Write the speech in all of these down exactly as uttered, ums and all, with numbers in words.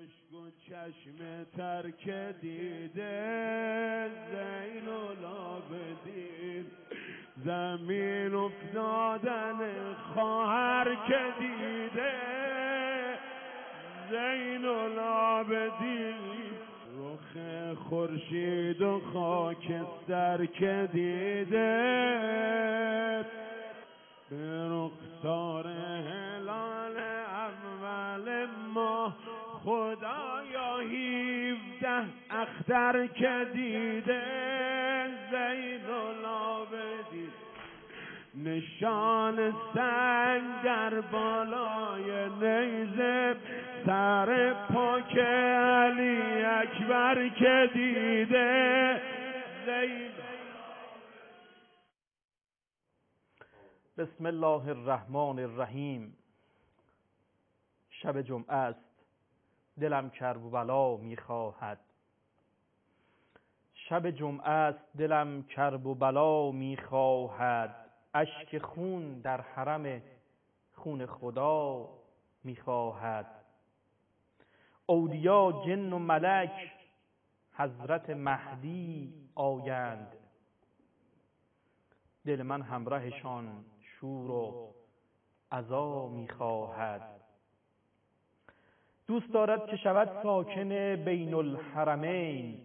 مشکن چشم ترک دیده زین العابدین، زمین افتادن خواهر که دیده زین العابدین، رخ خورشید و خاکستر که دیده به رخسار هلال اول ماه، خدایا هیفده اختر که دیده زین العابدین، نشان سنگ در بالای نیزه سر پاک علی اکبر که دیده زین. بسم الله الرحمن الرحیم. شب جمعه است، دلم کربلا میخواهد. شب جمعه است، دلم کرب و بلا میخواهد. اشک خون در حرم خون خدا میخواهد. اولیا جن و ملک حضرت مهدی آیند، دل من همراهشان شور و عزا میخواهد. دوست دارد که شود ساکن بین الحرمین،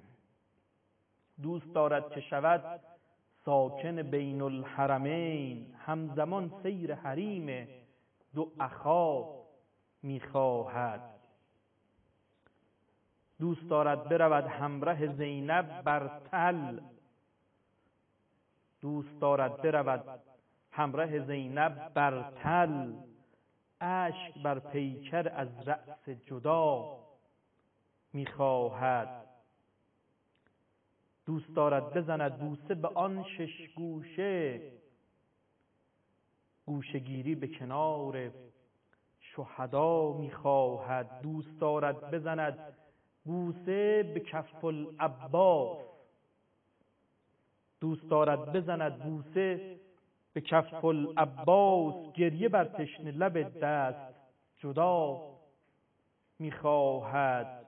دوست دارد که شود ساکن بین الحرمین، همزمان سیر حریم دو اخا میخواهد. دوست دارد برود همراه زینب بر تل، دوست دارد برود همراه زینب بر تل، اشک بر پیکر از رأس جدا میخواهد. دوست دارد بزند بوسه به آن شش گوشه، گوشه‌گیری به کنار شهدا میخواهد. دوست دارد بزند بوسه به کف العباس، دوست دارد بزند بوسه به کف العباس، گریه بر تشنه لب دست جدا میخواهد.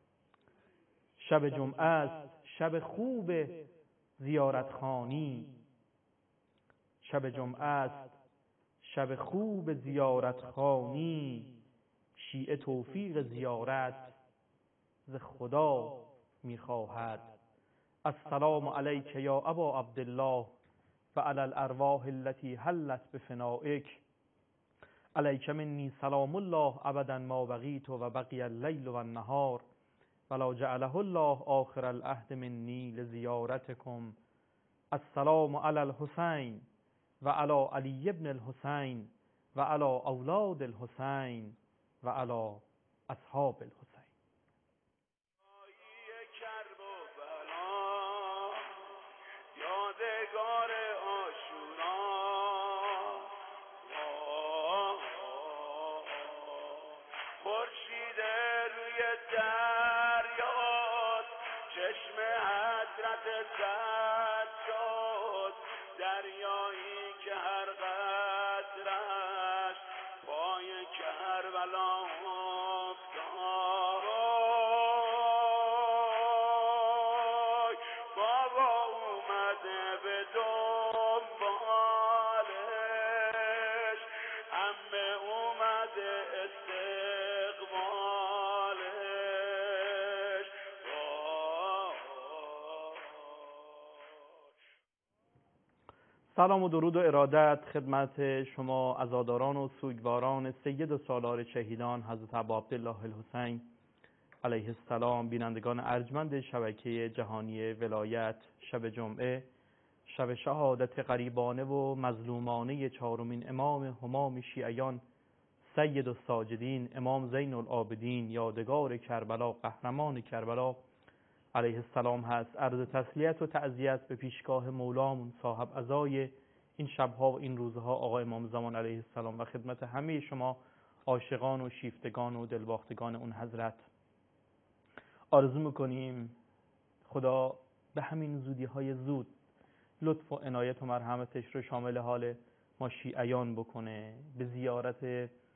شب جمعه است، شب خوب زیارت خانی، شب جمعه است، شب خوب زیارت خانی، شیعه توفیق زیارت ز خدا میخواهد. السلام علیک یا ابا عبدالله و علی الارواح التي حلت بفنائک، علیک منی سلام الله ابدا ما بقیت و بقی اللیل و النهار، ولا جعله الله آخر العهد منی لزیارتکم. السلام علی الحسین و علی علی ابن الحسین و علی اولاد الحسین و علی اصحاب الحسین. یادگار عاشورا، خورشید روی دریات چشم حضرت زد شد، دریایی که هر قطرش پای کربلا افتاد. بابا اومده به دنبالش، عمه اومده استقبالش. سلام و درود و ارادت خدمت شما عزاداران و سوگواران سید و سالار شهیدان حضرت ابا عبدالله الحسین علیه السلام، بینندگان ارجمند شبکه جهانی ولایت. شب جمعه، شب شهادت غریبانه و مظلومانه چهارمین امام همام شیعیان سید الساجدین امام زین العابدین یادگار کربلا، قهرمان کربلا علیه السلام هست. عرض تسلیت و تعزیت به پیشگاه مولامون صاحب عزای این شبها و این روزها آقا امام زمان علیه السلام و خدمت همه شما عاشقان و شیفتگان و دلباختگان اون حضرت. آرزو میکنیم خدا به همین زودی های زود لطف و عنایت و مرحمتش رو شامل حال ما شیعیان بکنه، به زیارت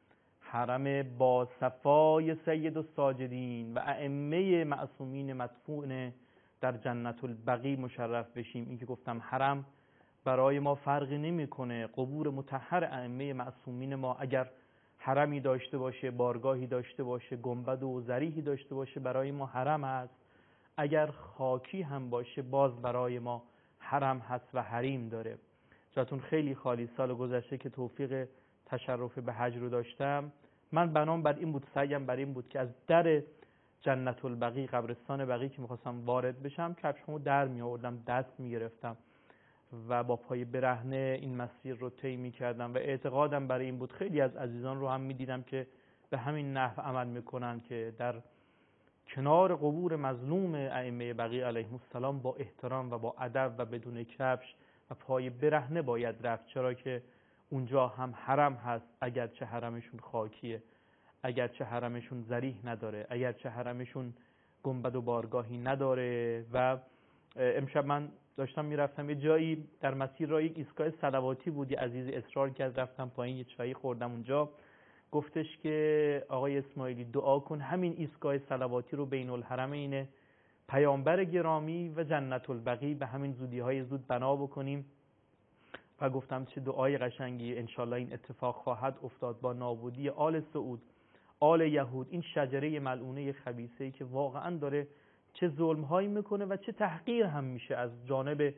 حرم با صفای سید الساجدین و ائمه معصومین مدفون در جنت البقیع مشرف بشیم. این که گفتم حرم برای ما فرقی نمیکنه. قبور مطهر ائمه معصومین ما اگر حرمی داشته باشه، بارگاهی داشته باشه، گنبد و ضریحی داشته باشه، برای ما حرم هست. اگر خاکی هم باشه باز برای ما حرم هست و حریم داره. جاتون خیلی خالی. سال گذشته که توفیق تشرف به حج رو داشتم، من بنام بر این بود، سعیم بر این بود که از در جنت البقیع، قبرستان بقیع که میخواستم وارد بشم، کفشمو در می آوردم، دست می گرفتم و با پای برهنه این مسیر رو طی می‌کردم و اعتقادم برای این بود. خیلی از عزیزان رو هم می‌دیدم که به همین نحو عمل می‌کنن که در کنار قبور مظلوم ائمه بقیع علیهم السلام با احترام و با ادب و بدون کفش و پای برهنه باید رفت، چرا که اونجا هم حرم هست، اگرچه حرمشون خاکیه، اگرچه حرمشون ضریح نداره، اگرچه حرمشون گنبد و بارگاهی نداره. و امشب من داشتم میرفتم یه جایی در مسیر را، یک ایستگاه صلواتی بود، یه عزیزی اصرار کرد رفتم پایین یه چایی خوردم اونجا، گفتش که آقای اسماعیلی دعا کن همین ایستگاه صلواتی رو بین الحرمین پیامبر گرامی و جنت البقیع به همین زودی های زود بنا بکنیم. و گفتم چه دعای قشنگی، انشالله این اتفاق خواهد افتاد با نابودی آل سعود، آل یهود، این شجره ملعونه خبیثه‌ای که واقعا داره چه ظلم هایی میکنه و چه تحقیر هم میشه از جانب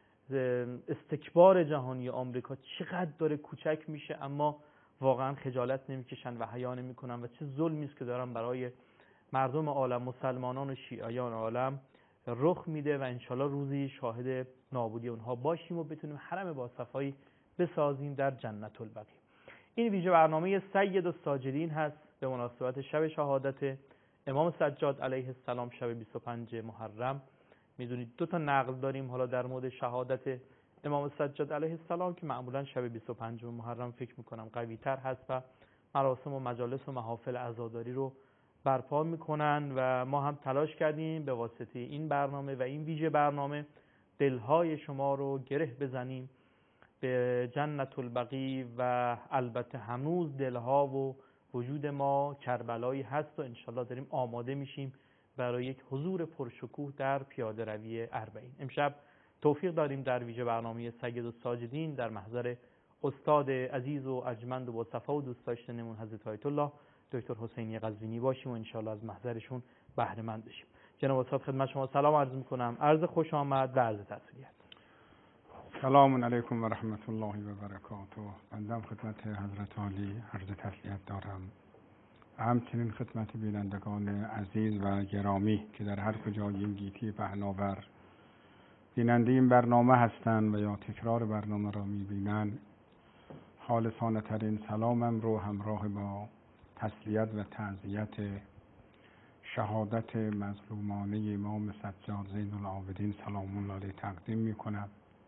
استکبار جهانی آمریکا، چقدر داره کوچک میشه اما واقعا خجالت نمیکشن و حیا نمیکنن و چه ظلمی است که دارن برای مردم عالم، مسلمانان و شیعیان عالم رخ میده. و انشالله روزی شاهد نابودی اونها باشیم و بتونیم حرم با صفایی بسازیم در جنت البقیع. این ویژه برنامه سید الساجدین هست به مناسبت شب شهادت امام سجاد علیه السلام، شب بیست و پنجم محرم. میدونید دو تا نقل داریم حالا در مورد شهادت امام سجاد علیه السلام که معمولا شب بیست و پنجم محرم فکر میکنم قوی تر هست و مراسم و مجالس و محافل عزاداری رو برپا میکنن و ما هم تلاش کردیم به واسطه این برنامه و این ویژه برنامه دلهای شما رو گره بزنیم به جنت البقیع و البته هنوز دلها و وجود ما کربلایی هست و انشالله داریم آماده میشیم برای یک حضور پرشکوه در پیاده روی اربعین. امشب توفیق داریم در ویژه برنامه سید الساجدین در محضر استاد عزیز و ارجمند و با صفا و دوست داشتنمون حضرت آیت الله دکتر حسینی قزوینی باشیم و انشالله از محضرشون بهره مند بشیم. جناب استاد خدمت شما سلام عرض میکنم، عرض خوش آمد و عرض تسلیت. سلام علیکم و رحمت الله و برکاته. بنده خدمت حضرت عالی عرض تسلیت دارم، همچنین خدمت بینندگان عزیز و گرامی که در هر کجای این گیتی پهناور بیننده این برنامه هستند و یا تکرار برنامه را میبینند. خالصانه ترین سلامم رو همراه با تسلیت و تعزیت شهادت مظلومانه امام سجاد زین العابدین سلام الله علیه تقدیم میکنم.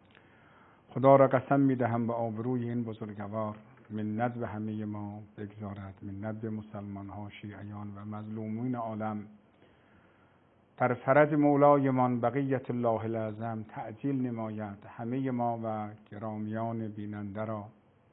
خدا را قسم میدهم به آبروی این بزرگوار منت به همه ما بگذارد، منت به مسلمان ها، شیعیان و مظلومین عالم. در فرج مولایمان بقیت الله الاعظم تعجیل نماید، همه ما و گرامیان بیننده را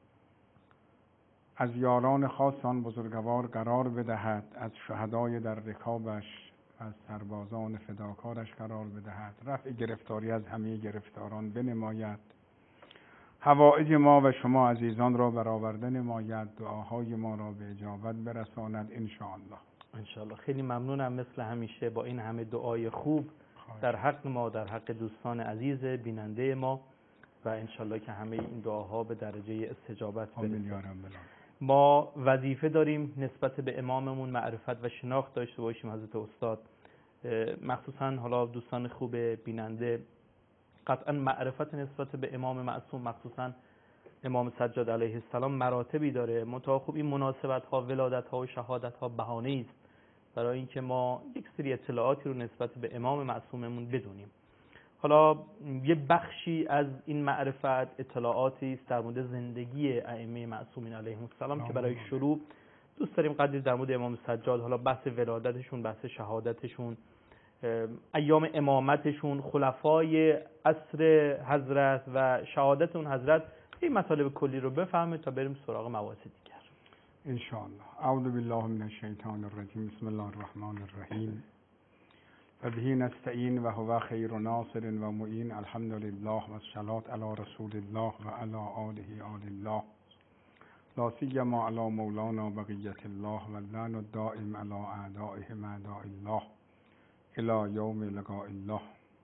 از یاران خاص آن بزرگوار قرار بدهد، از شهدای در رکابش و از سربازان فداکارش قرار بدهد، رفع گرفتاری از همه گرفتاران بنماید، حوائج ما و شما عزیزان را برآورده نماید، دعاهای ما را به اجابت برساند انشاءالله. انشاءالله. خیلی ممنونم مثل همیشه با این همه دعای خوب در حق ما، در حق دوستان عزیز بیننده ما و انشاءالله که همه این دعاها به درجه استجابت برسه. ما وظیفه داریم نسبت به اماممون معرفت و شناخت داشته باشیم حضرت استاد، مخصوصا حالا دوستان خوب بیننده قطعا معرفت نسبت به امام معصوم مخصوصا امام سجاد علیه السلام مراتبی داره، منتها خوب این مناسبت ها، ولادت ها و شهادت ها بهانه است برای اینکه ما یک سری اطلاعاتی رو نسبت به امام معصوممون بدونیم. حالا یه بخشی از این معرفت اطلاعاتی است در مورد زندگی ائمه معصومین علیهم السلام که برای شروع دوست داریم قدری در مورد امام سجاد، حالا بحث ولادتشون، بحث شهادتشون، ایام امامتشون، خلفای عصر حضرت و شهادت اون حضرت، این مطالب کلی رو بفهمه تا بریم سراغ مباحث دیگر. ان شاء الله. اعوذ بالله من الشیطان الرجیم. بسم الله الرحمن الرحیم. و به نستعین و هو خیر ناصر و معین. الحمد لله و الصلاة علی رسول الله و علی آله آل الله، لا سیما علی مولانا بقیة الله و اللعن الدائم علی اعدائهم اعداء الله الی یوم لقاء الله.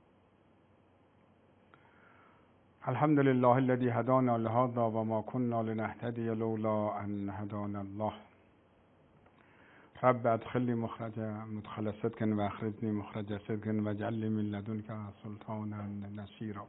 الحمد لله الذي هدانا لهذا و ما كنا لنهتدي لولا ان هدانا الله. رب ادخلني مخرج مدخل صدق و اخرجني مخرج صدق و اجعل لي من لدنك سلطانا نصيرا.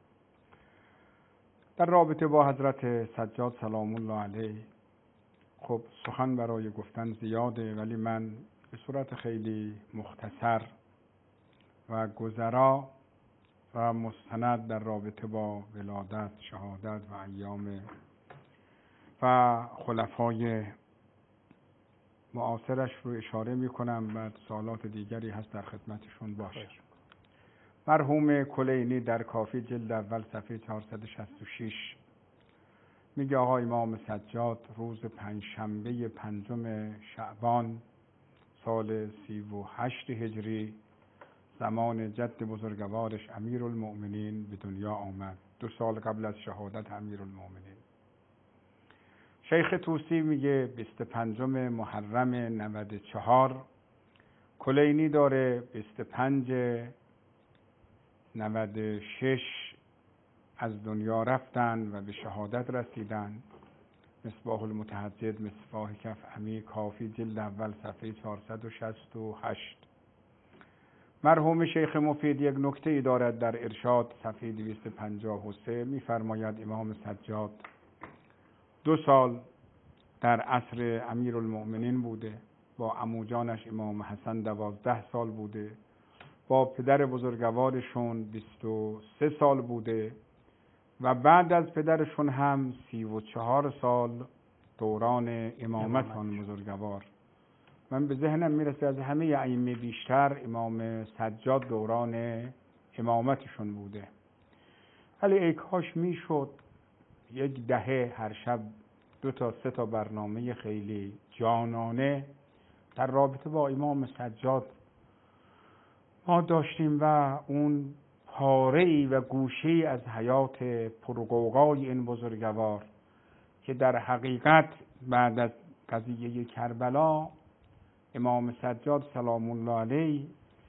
در رابطه با حضرت سجاد سلام الله علیه، خب سخن برای گفتن زیاده، ولی من به صورت خیلی مختصر و گذرا و مستند در رابطه با ولادت، شهادت و ایام و خلفای معاصرش رو اشاره می کنم. بعد سوالات دیگری هست در خدمتشون باشه. مرحوم کلینی در کافی جلد اول صفحه چهارصد و شصت و شش میگه آقا امام سجاد روز پنجشنبه پنجم شعبان سال سی و هشت هجری زمان جد بزرگوارش امیرالمؤمنین به دنیا آمد، دو سال قبل از شهادت امیرالمؤمنین. شیخ طوسی میگه بیست و پنجم محرم نود و چهار، کلینی داره بیست و پنج نود و شش از دنیا رفتن و به شهادت رسیدن. مصباح المتهجد مصباح کف امی کافی جلد اول صفحه چهارصد و شصت و هشت. مرحوم شیخ مفید یک نکته ای دارد در ارشاد صفحه دویست و پنجاه و سه، میفرماید امام سجاد دو سال در عصر امیرالمؤمنین بوده، با عموجانش امام حسن دوازده سال بوده، با پدر بزرگوارشون بیست و سه سال بوده و بعد از پدرشون هم سی و چهار سال دوران امامت آن بزرگوار. من به ذهنم میرسه از همه ائمه بیشتر امام سجاد دوران امامتشون بوده. ولی ای کاش میشد یک دهه هر شب دو تا سه تا برنامه خیلی جانانه در رابطه با امام سجاد ما داشتیم و اون پاره‌ای و گوشه‌ای از حیات پرغوغای این بزرگوار که در حقیقت بعد از قضیه کربلا امام سجاد سلام الله علیه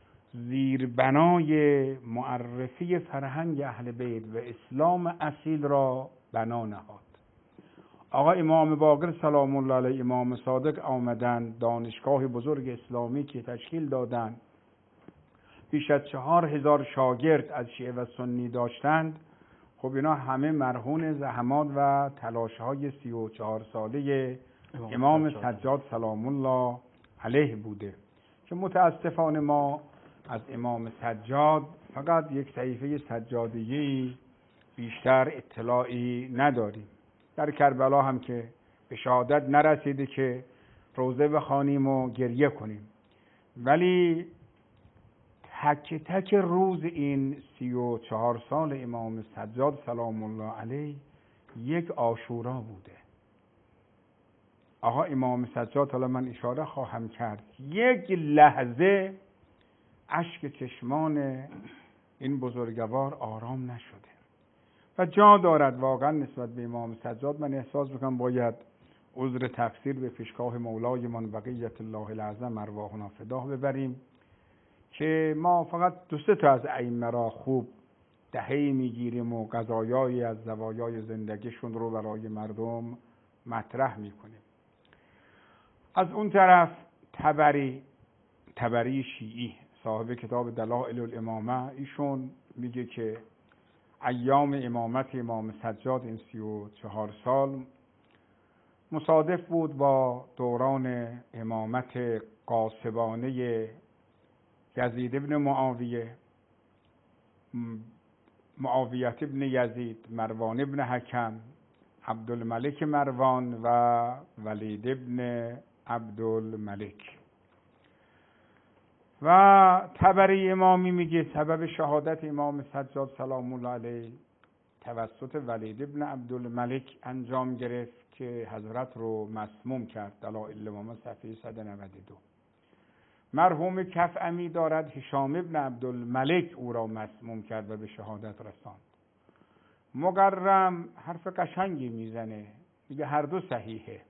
زیربنای معرفی فرهنگ اهل بیت و اسلام اصیل را بنا نهاد. آقا امام باقر سلام الله علیه، امام صادق آمدن، دانشگاه بزرگ اسلامی که تشکیل دادن، بیش از چهار هزار شاگرد از شیعه و سنی داشتند. خب اینا همه مرهون زحمات و تلاش‌های سی و چهار ساله امام سجاد سلام الله علیه بوده که متاسفانه ما از امام سجاد فقط یک صحیفه سجادیه‌ای بیشتر اطلاعی نداریم. در کربلا هم که به شهادت نرسیده که روزه بخوانیم و گریه کنیم، ولی تک تک روز این سی و چهار سال امام سجاد سلام الله علیه یک عاشورا بوده. آقا امام سجاد، حالا من اشاره خواهم کرد، یک لحظه اشک چشمان این بزرگوار آرام نشده و جا دارد واقعا نسبت به امام سجاد من احساس میکنم باید عذر تقصیر به پیشگاه مولایمان بقیت الله العظم ارواحنا فداه ببریم که ما فقط دو سه تا از ائمه را خوب دهه‌ای میگیریم و قضایایی از زوایای زندگیشون رو برای مردم مطرح میکنیم. از اون طرف طبری طبری شیعی صاحب کتاب دلائل الامامه، ایشون میگه که ایام امامت امام سجاد این سی و چهار سال مصادف بود با دوران امامت غاصبانه یزید ابن معاویه، معاویت ابن یزید، مروان ابن حکم، عبدالملک مروان و ولید ابن عبدالملک. و طبری امامی میگه سبب شهادت امام سجاد سلام الله علیه توسط ولید ابن عبدالملک انجام گرفت که حضرت رو مسموم کرد. دلائل الامامه صفحه صد و نود و دو. مرحوم کفعمی دارد هشام ابن عبدالملک او را مسموم کرد و به شهادت رساند. مقرم حرف قشنگی میزنه، میگه هر دو صحیحه،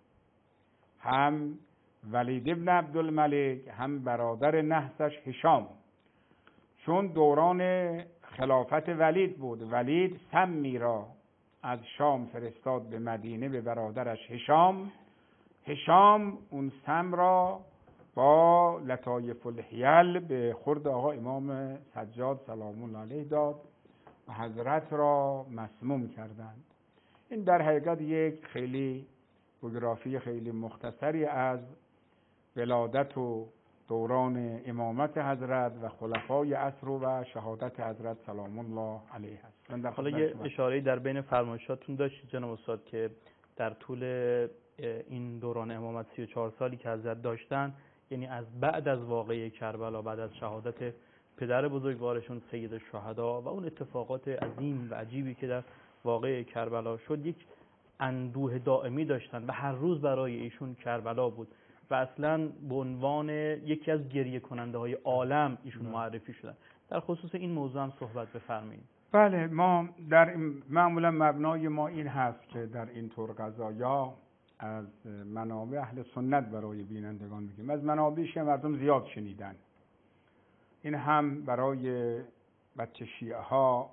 هم ولید ابن عبدالملک هم برادر نحسش هشام، چون دوران خلافت ولید بود. ولید سمی را از شام فرستاد به مدینه به برادرش هشام. هشام اون سم را با لطایف الحیل به خورد آقا امام سجاد سلام الله علیه داد و حضرت را مسموم کردند. این در حقیقت یک خیلی بیوگرافی خیلی مختصری از ولادت و دوران امامت حضرت و خلفای عصر و شهادت حضرت سلام الله علیه است. حالا یه اشاره‌ای در بین فرمایشاتون داشتید جناب استاد که در طول این دوران امامت سی و چهار سالی که حضرت داشتن، یعنی از بعد از واقعه کربلا، بعد از شهادت پدر بزرگوارشون سید الشهدا و اون اتفاقات عظیم و عجیبی که در واقعه کربلا شد، یک اندوه دائمی داشتن و هر روز برای ایشون کربلا بود و اصلا به عنوان یکی از گریه کننده های عالم ایشون معرفی شدن. در خصوص این موضوع هم صحبت بفرمایید. بله، ما در معمولا مبنای ما این هست که در این طور قضایا از منابع اهل سنت برای بینندگان میگیم، از منابعش مردم زیاد شنیدن. این هم برای بچه شیعه ها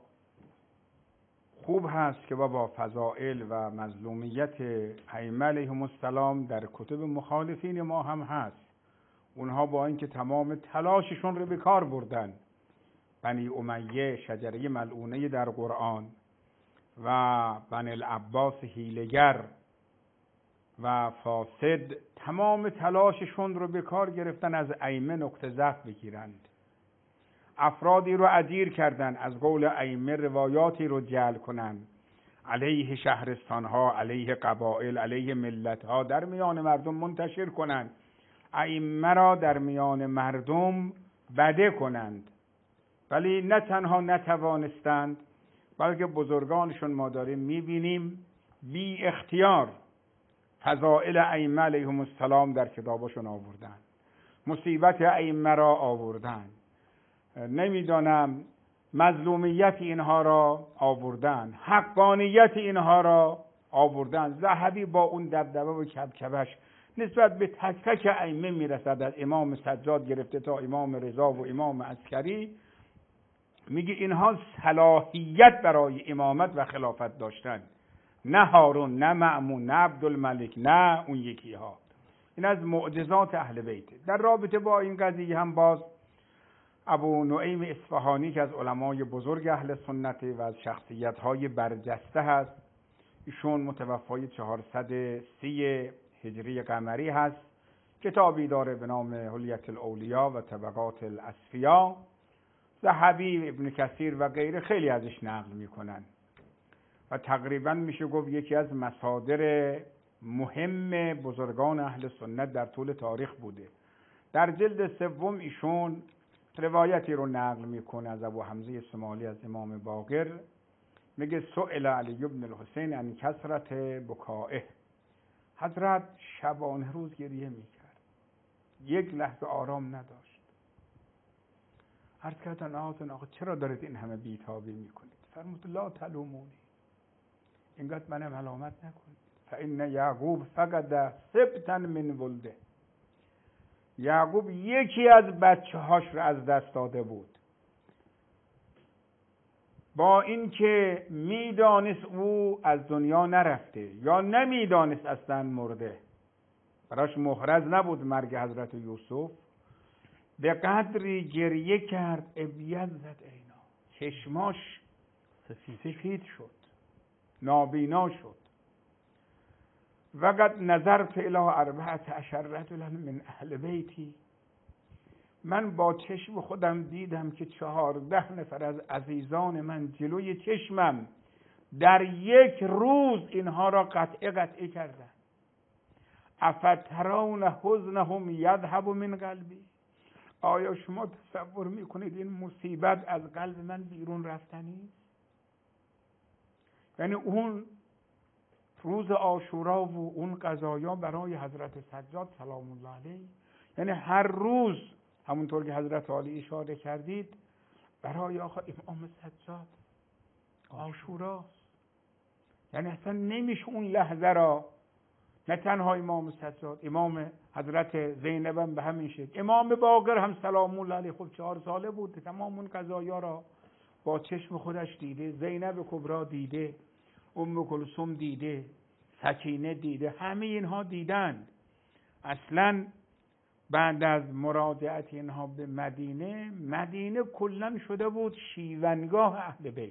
خوب هست که با فضائل و مظلومیت ائمه علیهم السلام در کتب مخالفین ما هم هست. اونها با اینکه تمام تلاششون رو به کار بردن، بنی امیه شجره ملعونه در قرآن و بنی العباس حیله‌گر و فاسد، تمام تلاششون رو به کار گرفتن از ائمه نقطه ضعف بگیرند. افرادی رو اجیر کردن، از قول ائمه روایاتی رو جعل کنن علیه شهرستانها، علیه قبایل، علیه ملتها، در میان مردم منتشر کنند، ائمه را در میان مردم بده کنند. ولی نه تنها نتوانستند، بلکه بزرگانشون ما داریم میبینیم بی اختیار فضائل ائمه علیهم السلام در کتابشون آوردن، مصیبت ائمه را آوردن، نمیدانم مظلومیت اینها را آوردن، حقانیت اینها را آوردن. ذهبی با اون دبدبه و کبکبش نسبت به تک تک ائمه میرسد، از امام سجاد گرفته تا امام رضا و امام عسکری، میگه اینها صلاحیت برای امامت و خلافت داشتن، نه هارون، نه مأمون، نه عبدالملک، نه اون یکی ها. این از معجزات اهل بیت. در رابطه با این قضیه هم باز ابو نعیم اصفهانی که از علمای بزرگ اهل سنت و از شخصیت های برجسته هست، ایشون متوفای چهارصد و سی هجری قمری هست، کتابی داره به نام حلیت الاولیا و طبقات الاصفیا. ذهبی، ابن کثیر و غیره خیلی ازش نقل میکنن و تقریبا میشه گفت یکی از مصادر مهم بزرگان اهل سنت در طول تاریخ بوده. در جلد سوم ایشون روایتی رو نقل میکنه از ابو حمزه سمالی از امام باقر، میگه سئل علی بن الحسین عن کثرت بکائه، حضرت شبانه روز گریه میکرد، یک لحظه آرام نداشت. عرض کردن آقا آقا چرا دارید این همه بیتابی میکنید؟ فرمود لا تلومونی، اینقدر منم ملامت نکنید، فإن یعقوب فقد سبطا من ولده، یعقوب یکی از بچه هاش رو از دست داده بود، با اینکه میدانست او از دنیا نرفته یا نمیدانست اصلا مرده، براش محرز نبود مرگ حضرت یوسف، به قدری گریه کرد ابیض زد عینا، چشماش سفید شد، نابینا شد. وقد نظرت الی اربعة عشر رجلا من اهل بیتی، من با چشم خودم دیدم که چهارده نفر از عزیزان من جلوی چشمم در یک روز اینها را قطعه قطعه کردن. افترون حزنهم یذهب من قلبی، آیا شما تصور میکنید این مصیبت از قلب من بیرون رفتنی؟ یعنی اون روز عاشورا و اون قضایا برای حضرت سجاد سلام الله علیه، یعنی هر روز همونطور که حضرت عالی اشاره کردید برای آقا امام سجاد عاشوراست. یعنی اصلا نمیشه اون لحظه را، نه تنها امام سجاد، امام حضرت زینب هم به همین شکل، امام باقر هم سلام الله علیه خب چهار ساله بود، تمام اون قضایا را با چشم خودش دیده، زینب کبرا دیده، ام کلثوم دیده، سکینه دیده، همه اینها دیدند. اصلا بعد از مراجعت اینها به مدینه، مدینه کلا شده بود شیونگاه اهل بیت.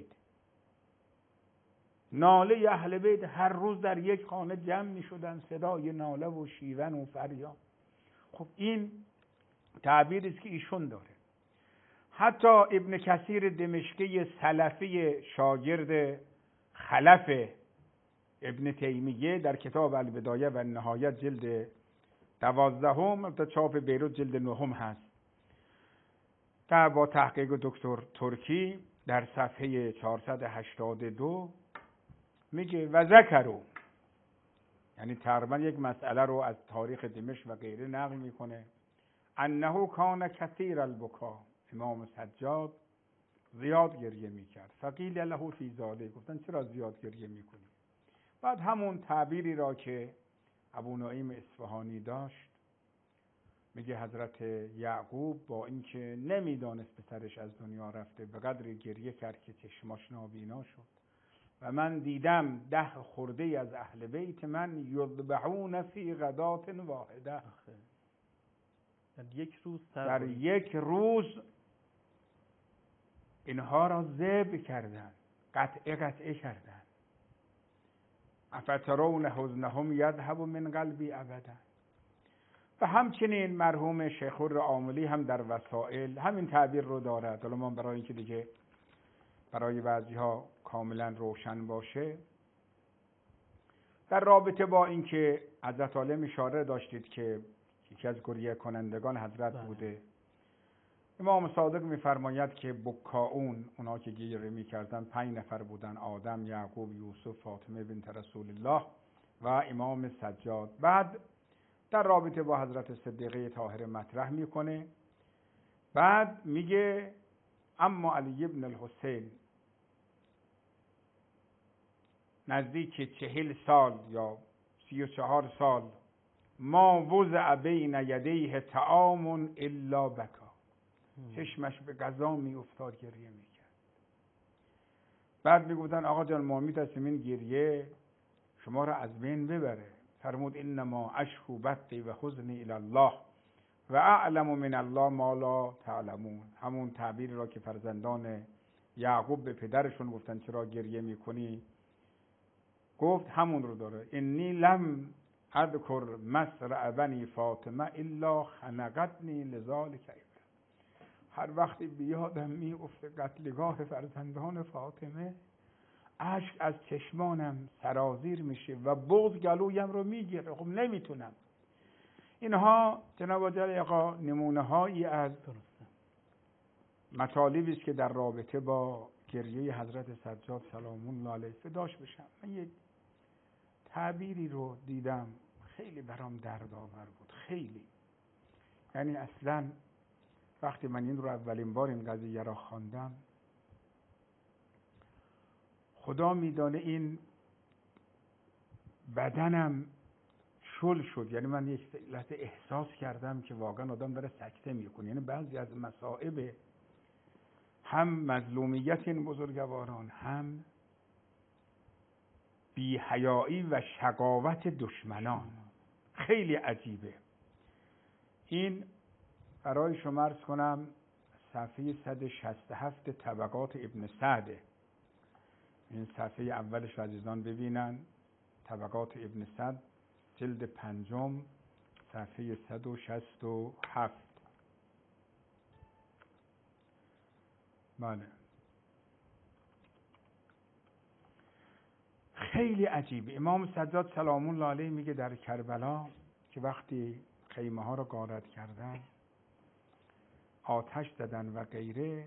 ناله اهل بیت هر روز در یک خانه جمع می شدن، صدای ناله و شیون و فریاد. خب این تعبیری است که ایشون داره. حتی ابن کثیر دمشقی سلفی شاگرد خلف ابن تیمیه در کتاب البدایه و نهایت جلد دوازدهم تا چاپ بیروت جلد نهم هست، تا با تحقیق دکتر ترکی در صفحه چهارصد و هشتاد و دو میگه و ذکروا، یعنی تقریبا یک مسئله رو از تاریخ دمشق و غیره نقل میکنه، انه کان کثیر البکا، امام سجاد زیاد گریه میکرد. فقیل له فی ذلک، گفتن چرا زیاد گریه میکنی؟ بعد همون تعبیری را که ابو نعیم اصفهانی داشت، میگه حضرت یعقوب با اینکه نمیدانست پسرش از دنیا رفته به قدر گریه کرد که چشماش نابینا شد و من دیدم ده خرده از اهل بیت من یذبحون فی غدات واحده، در یک روز در یک روز اینها را ذبح کردند، قطعه قطعه کردند. افترون حزنهم یذهب من قلبی ابدا. و همچنین مرحوم شیخ العاملی هم در وسائل همین تعبیر رو دارد. حالا ما برای اینکه دیگه برای بعضی ها کاملا روشن باشه، در رابطه با اینکه حضرت عالم اشاره داشتید که یکی از گریه کنندگان حضرت بوده، امام صادق میفرماید که بکاون، اونا که گریه میکردن پنج نفر بودن، آدم، یعقوب، یوسف، فاطمه بنت رسول الله و امام سجاد. بعد در رابطه با حضرت صدیقه طاهره مطرح میکنه، بعد میگه اما علی ابن الحسین نزدیک چهل سال یا سی و چهار سال ما وضع بین یدیه طعام الا بکا، چشمش به غذا می افتاد گریه می کرد. بعد می گفتن آقا جان ما می ترسیم این گریه شما را از بین ببره. فرمود انما اشکو بثی و حزنی الی الله و اعلم من الله ما لا تعلمون. همون تعبیری را که فرزندان یعقوب به پدرشون گفتن چرا گریه می کنی، گفت همون رو داره. انی لم اذکر مسرع بنی فاطمه الا خنقتنی لذالک. هر وقتی بیادم می افته قتلگاه فرزندان فاطمه، اشک از چشمانم سرازیر میشه و بغض گلویم رو میگیره، خب نمیتونم. اینها جناب جلیل آقا نمونه هایی از مطالبی است که در رابطه با گریه حضرت سجاد سلام الله علیه فداش بشم. من یک تعبیری رو دیدم خیلی برام دردآور بود، خیلی، یعنی اصلا وقتی من این رو اولین بار این قضیه را خواندم، خدا میدانه این بدنم شل شد. یعنی من یک لحظه احساس کردم که واقعا آدم داره سکته میکنه. یعنی بعضی از مصائب هم مظلومیت این بزرگواران، هم بی‌حیایی و شقاوت دشمنان خیلی عجیبه. این برای شما عرض کنم صفحه صد و شصت و هفت طبقات ابن سعد. این صفحه اولش عزیزان ببینن، طبقات ابن سعد جلد پنجم صفحه صد و شصت و هفت. بله خیلی عجیبه. امام سجاد سلام الله علیه میگه در کربلا که وقتی خیمه ها رو غارت کردن، آتش زدن و غیره،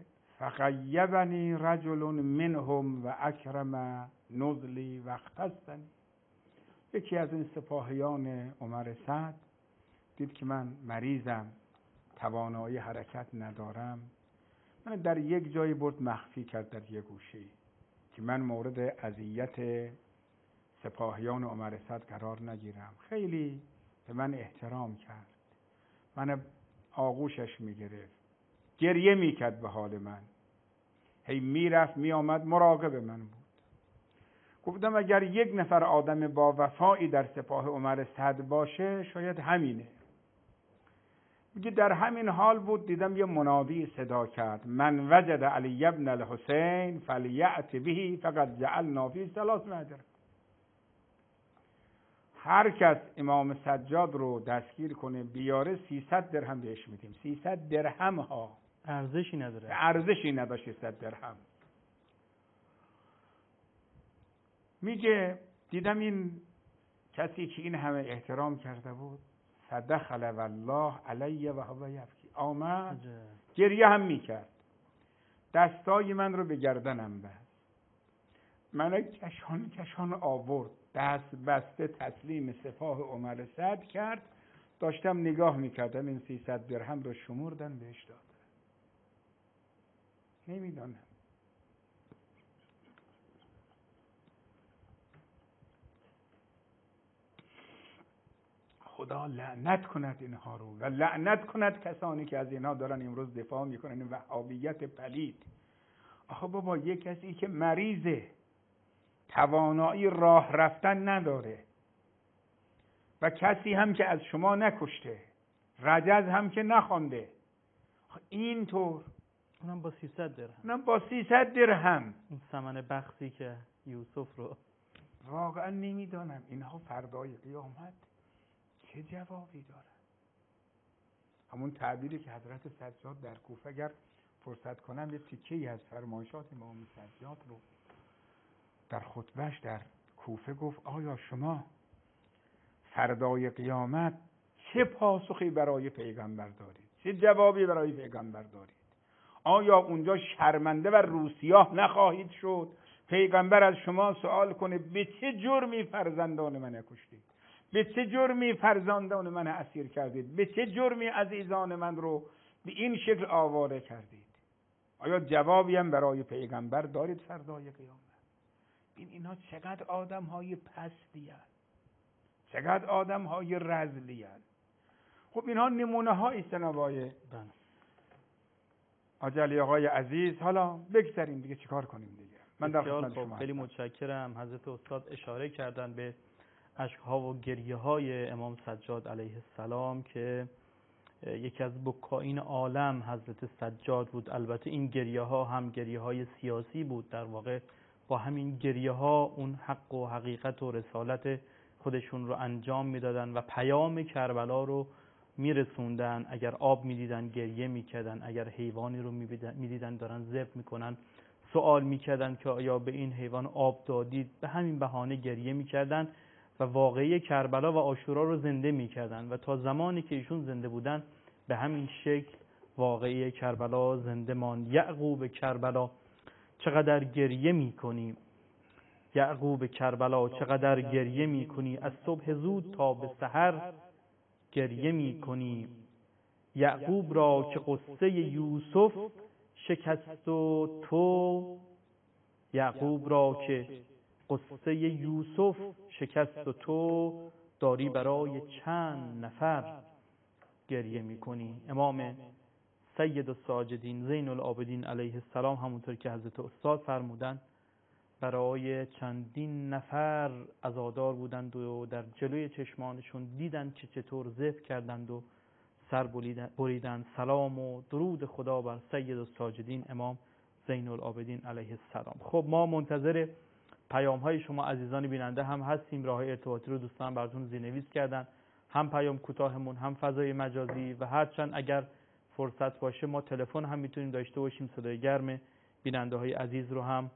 فغیبنی رجل منهم و اکرم نزلی و اختصنی. یکی از این سپاهیان عمر سعد دید که من مریضم، توانایی حرکت ندارم، من در یک جایی برد مخفی کرد در یک گوشه که من مورد اذیت سپاهیان عمر سعد قرار نگیرم. خیلی به من احترام کرد، من آغوشش میگرفت، گریه میکرد به حال من، هی میرفت میآمد، مراقب من بود. گفتم اگر یک نفر آدم با وفایی در سپاه عمر سعد باشه شاید همینه. میگه در همین حال بود دیدم یه منادی صدا کرد، من وجد علی ابن الحسین فلیأت به فقد جعلنا فی ثلاثمائة درهم. هر کس امام سجاد رو دستگیر کنه بیاره سیصد درهم بهش میدیم. سیصد درهم ها، ارزشی نداره، ارزشی نداشت سیصد درهم. میگه دیدم این کسی که این همه احترام کرده بود فدخل والله علی و هو یبکی، آمد گریه هم میکرد، دستای من رو به گردنم بست، من کشان کشان آورد، دست بسته تسلیم سپاه عمر سعد کرد. داشتم نگاه میکردم این سیصد درهم رو شمردن بهش دادن. نمیدانم خدا لعنت کند اینها رو و لعنت کند کسانی که از اینها دارن امروز دفاع میکنن، وهابیت پلید. آخه بابا یک کسی که مریضه، توانایی راه رفتن نداره و کسی هم که از شما نکشته، رجز هم که نخوانده، اینطور اونم با سیصد درهم، اونم با سیصد درهم، این ثمن بخشی که یوسف رو، واقعا نمیدانم اینها فردای قیامت چه جوابی دارن. همون تعبیری که حضرت سجاد در کوفه، اگر فرصت کنم یه تیکه‌ای از فرمایشات امام سجاد رو در خطبهش در کوفه گفت، آیا شما فردای قیامت چه پاسخی برای پیغمبر دارید؟ چه جوابی برای پیغمبر دارید؟ آیا اونجا شرمنده و روسیاه نخواهید شد؟ پیغمبر از شما سوال کنه به چه جرمی فرزندان من کشتید؟ به چه جرمی فرزندان من اسیر کردید؟ به چه جرمی عزیزان من رو به این شکل آواره کردید؟ آیا جوابی هم برای پیغمبر دارید فردای قیامت؟ این اینا چقدر آدم های پستی هست، چقدر آدم های رذلی هست. خب اینها نمونه های سنوای آجلی آقای عزیز. حالا بگذاریم دیگه چیکار کنیم دیگه. من در خدمت شما خیلی متشکرم. حضرت استاد اشاره کردن به اشک‌ها و گریه‌های امام سجاد علیه السلام که یکی از بکائین عالم حضرت سجاد بود. البته این گریه‌ها هم گریه‌های سیاسی بود، در واقع با همین گریه‌ها اون حق و حقیقت و رسالت خودشون رو انجام میدادن و پیام کربلا رو میرسوندن. اگر آب میدیدن گریه میکردن، اگر حیوانی رو میدیدن دارن ذبح میکنن سوال میکردن که آیا به این حیوان آب دادید، به همین بهانه گریه میکردن و واقعه کربلا و عاشورا رو زنده میکردن و تا زمانی که ایشون زنده بودن به همین شکل واقعه کربلا زنده ماند. یعقوب کربلا چقدر گریه میکنی، یعقوب کربلا چقدر گریه میکنی، از صبح زود تا به سحر گریه میکنی. یعقوب را که قصه یوسف شکست و تو، یعقوب را که قصه یوسف شکست و تو، داری برای چند نفر گریه میکنی. امام سید الساجدین زین العابدین علیه السلام همونطور که حضرت استاد فرمودن برای چندین نفر عزادار بودند و در جلوی چشمانشون دیدند که چطور ذبح کردند و سر بریدند. سلام و درود خدا بر سید الساجدین امام زین العابدین علیه السلام. خب ما منتظر پیام های شما عزیزان بیننده هم هستیم. راه ارتباطی رو دوستان براتون زیرنویس کردن، هم پیام کوتاهمون هم فضای مجازی، و هرچند اگر فرصت باشه ما تلفن هم میتونیم داشته باشیم صدای گرم بیننده های عزیز رو هم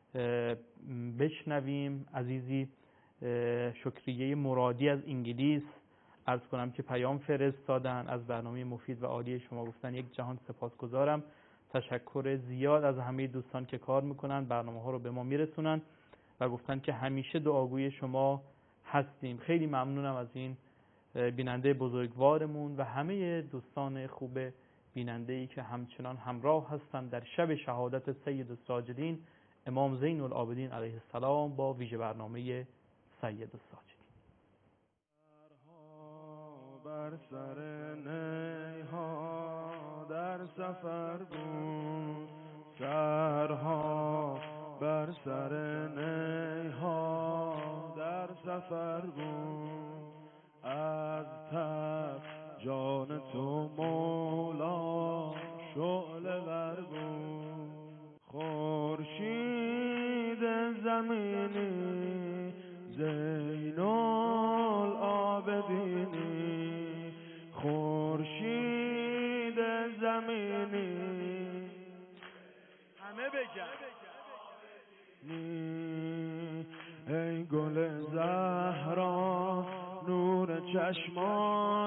بشنویم. عزیزی شکریه مرادی از انگلیس عرض کنم که پیام فرستادن، از برنامه مفید و عالی شما گفتن یک جهان سپاسگزارم، تشکر زیاد از همه دوستان که کار میکنن برنامه ها رو به ما میرسونن و گفتن که همیشه دعاگوی شما هستیم. خیلی ممنونم از این بیننده بزرگوارمون و همه دوستان خوب بیننده‌ای که همچنان همراه هستند در شب شهادت سید الساجدین امام زین العابدین علیه السلام با ویژه برنامه سید الساجدین. بر سر نیها در سفر بود، سرها بر سر نیها در سفر بود، از تب جان تو مولا شعله ور بود، خورشید زمینی زین العابدینی، خورشید زمینی همه بگن ای گل زهرا نور چشمان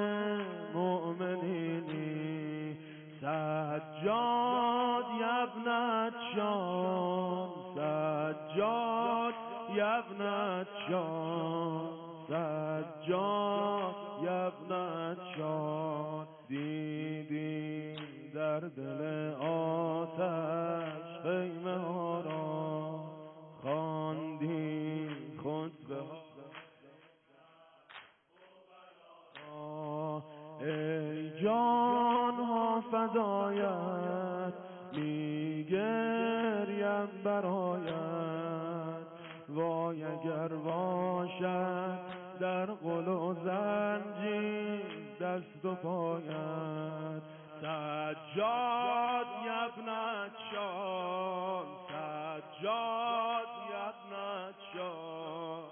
مؤمنینی، سجاد یبنت شان، سجاد یبنت شان، سجاد یبنت شان، دیدی در دل آتش خیمه ها را، خواندی خطبه ها، ای جان ها فدایت میگریم برایت، وای اگر باشد در قل و زنجیر دست و پایت، سجاد یبنت شان، سجاد یبنت شان.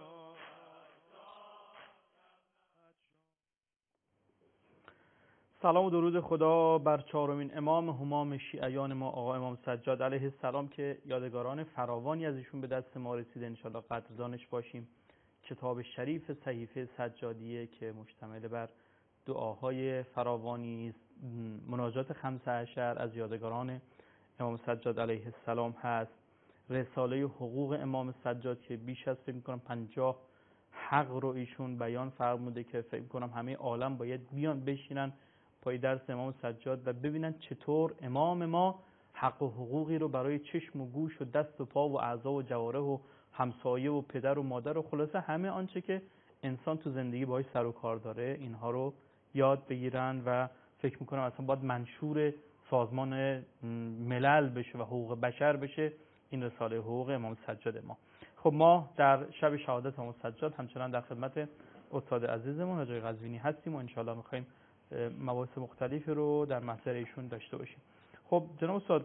سلام و درود خدا بر چهارمین امام همام شیعیان ما آقا امام سجاد علیه السلام که یادگاران فراوانی از ایشون به دست ما رسیده، انشالله قدردانش باشیم. کتاب شریف صحیفه سجادیه که مشتمل بر دعاهای فراوانی است، مناجات خمسه عشر از یادگاران امام سجاد علیه السلام هست، رساله حقوق امام سجاد که بیش از فکر می‌کنم پنجاه حق رو ایشون بیان فرموده که فکر می‌کنم همه عالم باید بیان بشینن پای درس امام سجاد و ببینن چطور امام ما حق و حقوقی رو برای چشم و گوش و دست و پا و اعضا و جوارح و همسایه و پدر و مادر و خلاصه همه آنچه که انسان تو زندگی باهاش سر و کار داره اینها رو یاد بگیرن و فکر میکنم اصلا باید منشور سازمان ملل بشه و حقوق بشر بشه این رساله حقوق امام سجاد ما. خب ما در شب شهادت امام سجاد همچنان در خدمت استاد عزیزمون حاجی قزوینی هستیم و انشالله میخوایم مباحث مختلفی رو در محضر ایشون داشته باشیم. خب جناب استاد،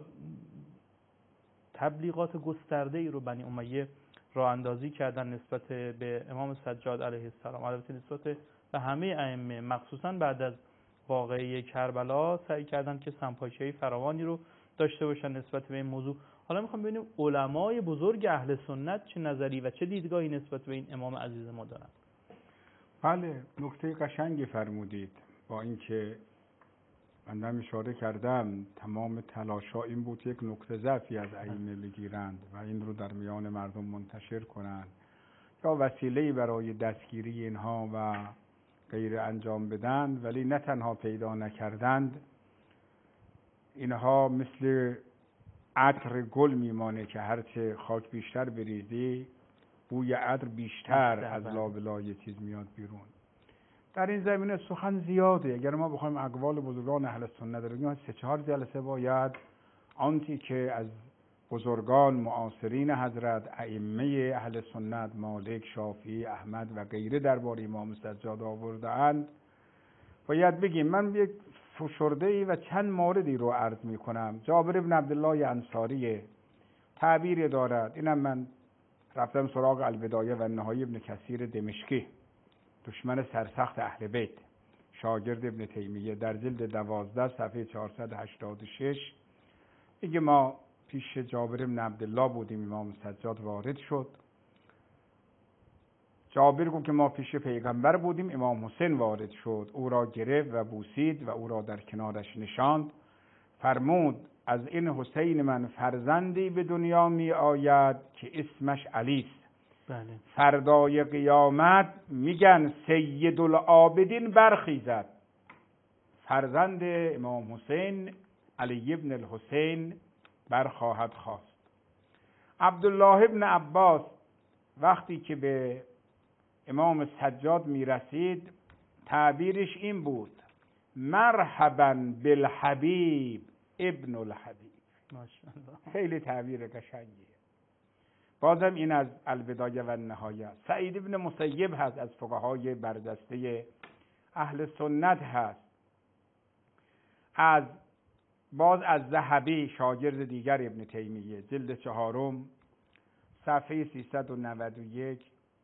تبلیغات گسترده ای رو بنی امیه راه اندازی کردن نسبت به امام سجاد علیه السلام، البته نسبت به همه ائمه، مخصوصا بعد از واقعه کربلا سعی کردن که سمپاشی‌های فراوانی رو داشته باشن نسبت به این موضوع. حالا میخوام ببینیم علمای بزرگ اهل سنت چه نظری و چه دیدگاهی نسبت به این امام عزیز ما دارن. بله، نکته قشنگی فرمودید. با اینکه من اشاره کردم تمام تلاشا این بود یک نکته ضعفی از ائمه بگیرند و این رو در میان مردم منتشر کنند یا وسیله‌ای برای دستگیری اینها و غیر انجام بدند، ولی نه تنها پیدا نکردند، اینها مثل عطر گل میمانه که هرچه خاک بیشتر بریزی بوی عطر بیشتر از لابلای چیز میاد بیرون. در این زمینه سخن زیاده. اگر ما بخوایم اقوال بزرگان اهل سنت رو بگیم سه چهار جلسه باید آنچه که از بزرگان معاصرین حضرت ائمه اهل سنت مالک، شافعی، احمد و غیره درباره امام سجاد آورده‌اند باید بگیم. من یک فشرده‌ای و چند موردی رو عرض می‌کنم. جابر بن عبدالله انصاری تعبیر دارد، اینم من رفتم سراغ البدایه و النهایه ابن کثیر دمشقی، دشمن سرسخت اهل بیت، شاگرد ابن تیمیه، در جلد دوازده صفحه چهارصد و هشتاد و شش میگه ما پیش جابر بن عبدالله بودیم، امام سجاد وارد شد. جابر گفت که ما پیش پیغمبر بودیم، امام حسین وارد شد، او را گرفت و بوسید و او را در کنارش نشاند، فرمود از این حسین من فرزندی به دنیا می آید که اسمش علی است بله. فردای قیامت میگن سید العابدین برخیزد، فرزند امام حسین علی ابن الحسین برخواهد خواست. عبدالله ابن عباس وقتی که به امام سجاد میرسید تعبیرش این بود: مرحبا بالحبیب ابن الحبیب. ماشاءالله. خیلی تعبیر قشنگیه. بازم این از البدایه و النهایه. سعید ابن مسیب هست، از فقهای برجسته اهل سنت هست. از باز از ذهبی شاگرد دیگر ابن تیمیه، جلد چهارم صفحه سیصد و نود و یک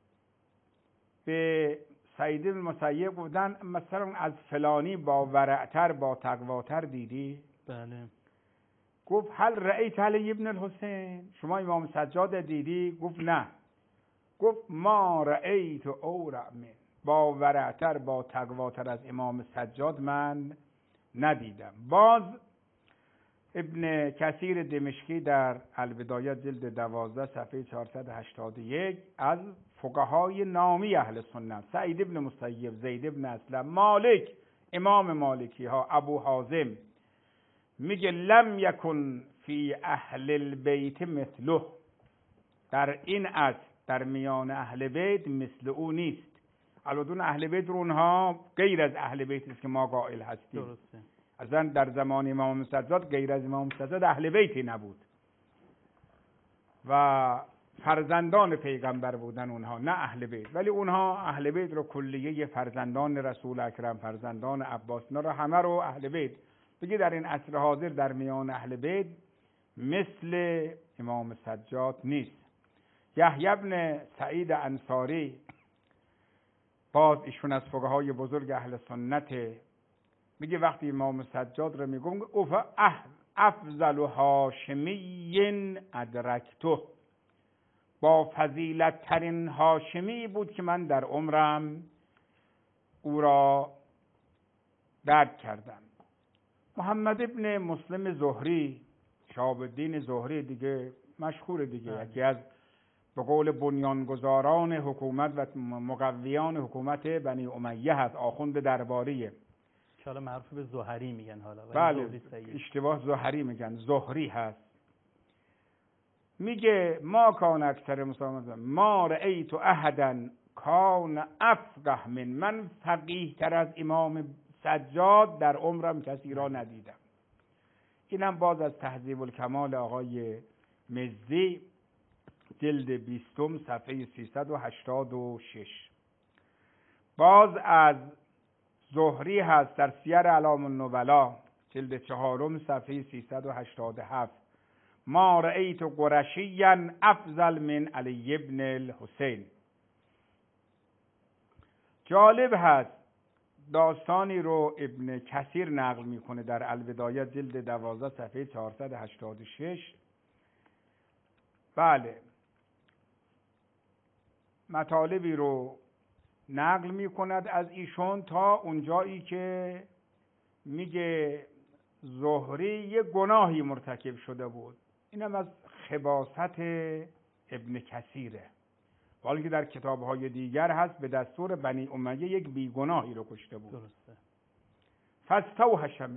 به سعید بن مسیب گفتن مثلا از فلانی با ورعتر با تقواتر دیدی؟ بله. گفت هل رأیت علی ابن الحسین، شما امام سجاد دیدی؟ گفت نه. گفت ما رأیت اورع من، با ورعتر با تقواتر از امام سجاد من ندیدم. باز ابن کثیر دمشقی در البدایه جلد دوازده صفحه چهارصد و هشتاد و یک از فقهای نامی اهل سنت، سعید ابن مسیب، زید ابن اسلم، مالک امام مالکی ها، ابو حازم، میگه لم یکن فی اهل البیت مثله، در این اصل در میان اهل بیت مثل او نیست. البته اون اهل بیت رو اونها غیر از اهل بیت است که ما قائل هستیم. درسته. اصلا در زمان امام سجاد غیر از امام سجاد اهل بیتی نبود و فرزندان پیغمبر بودن اونها، نه اهل بیت. ولی اونها اهل بیت رو کلیه فرزندان رسول اکرم، فرزندان عباس، اینا رو همه رو اهل بیت بگی. در این عصر حاضر در میان اهل بیت مثل امام سجاد نیست. یحیی بن سعید انصاری باز ایشون از فقهای بزرگ اهل سنت، میگه وقتی امام سجاد رو میگم اوف افضل هاشمی ادرکته، با فضیلت ترین هاشمی بود که من در عمرم او را درک کردم. محمد ابن مسلم زهری، شهاب الدین زهری دیگه مشهور دیگه، یکی از به قول بنیانگذاران حکومت و مقویان حکومت بنی امیه هست، آخوند درباریه که حالا معروف به زهری میگن حالا. بله اشتباه زهری میگن، زهری هست. میگه ما کان اکثر مسلمان ما رأیت احدا کان افقه من، من فقیه تر از امام سجاد در عمرم کسی را ندیدم. اینم باز از تهذیب الکمال آقای مزی جلد بیستم صفحه سیصد و هشتاد و شش. باز از زهری هست در سیر اعلام النبلا جلد چهارم صفحه سیصد و هشتاد و هفت: ما رأیت قرشیا افضل من علی ابن الحسین. جالب هست، داستانی رو ابن کثیر نقل میکنه در البدایه جلد دوازده صفحه چهارصد و هشتاد و شش. بله مطالبی رو نقل میکند از ایشون تا اونجایی که میگه زهری یه گناهی مرتکب شده بود. اینم از خباثت ابن کثیره، حالا که در کتاب‌های دیگر هست به دستور بنی امیه یک بیگناهی رو کشته بود. درسته. فاستوحش من،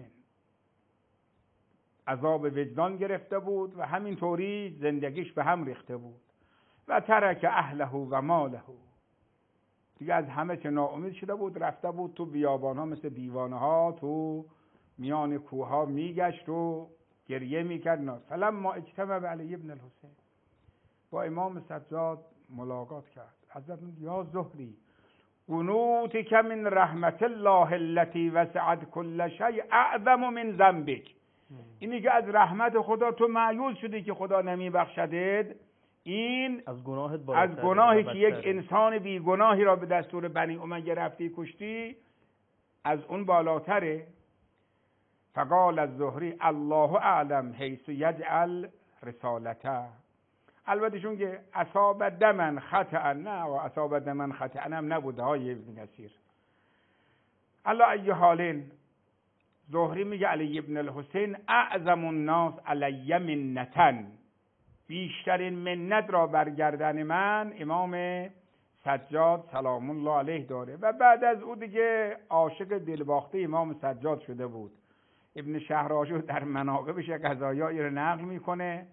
عذاب وجدان گرفته بود و همینطوری زندگیش به هم ریخته بود. و ترک اهله و ماله، دیگه از همه چه ناامید شده بود، رفته بود تو بیابان‌ها مثل دیوانه ها، تو میان کوه‌ها میگشت و گریه میکرد. فلما اجتمع به علی ابن الحسین، با امام سجاد ملاقات کرد. حضرت یا زهری قنوتک من رحمت الله التي وسعت كل شيء اعظم من ذنبك. اینی که از رحمت خدا تو مایوس شدی که خدا نمیبخشدت، این از گناهت از گناهی که یک انسان بی گناهی را به دستور بنی امیه رفتی کشتی، از اون بالاتره. فقال الزهری الله اعلم حیث یجعل رسالته. البته چون که اصاب دمن خطأ، نه و اصاب دمن خطأ هم نبوده های ابن کثیر. علی ای حالین، زهری میگه علی ابن الحسین اعظم الناس علی منتن، بیشترین منت را برگردن من امام سجاد سلام الله علیه داره و بعد از او دیگه عاشق دلباخته امام سجاد شده بود. ابن شهرآشوب در مناقبش قضایایی رو نقل میکنه،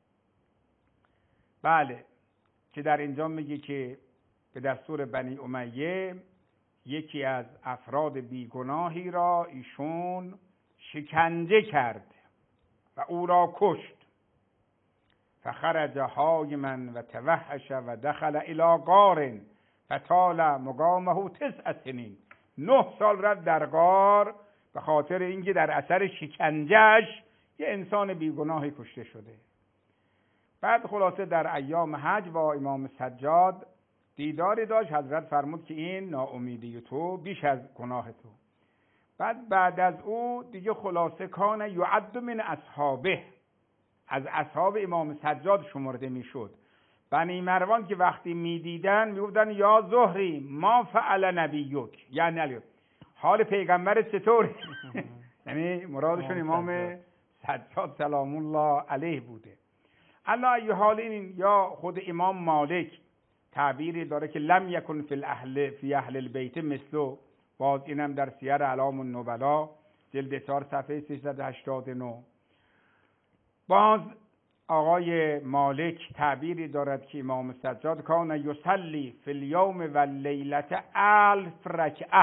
بله، که در اینجا میگه که به دستور بنی امیه یکی از افراد بیگناهی را ایشون شکنجه کرد و او را کشت. فخرج حایما و توحش و دخل الی غار فطال مقامه تسع سنین. نه سال رفت در غار به خاطر اینکه در اثر شکنجهش یه انسان بیگناهی کشته شده. بعد خلاصه در ایام حج با امام سجاد دیداری داشت. حضرت فرمود که این ناامیدی تو بیش از گناه تو. بعد بعد از او دیگه خلاصه کان یعد من اصحابه، از اصحاب امام سجاد شمرده میشد. بنی مروان که وقتی میدیدن میگفتن یا زهری ما فعل نبیک، یعنی حال پیغمبر چطور؟ یعنی مرادشون امام سجاد سلام الله علیه بوده. الا ای حال این یا خود امام مالک تعبیری داره که لم یکن فی الاهل فی اهل البیت مثلو، باز اینم در سیر اعلام النبلا جلد چهار صفحه سیصد و هشتاد و نه. باز آقای مالک تعبیری دارد که امام سجاد کان یصلی فی الیوم و لیلت الف رکعه،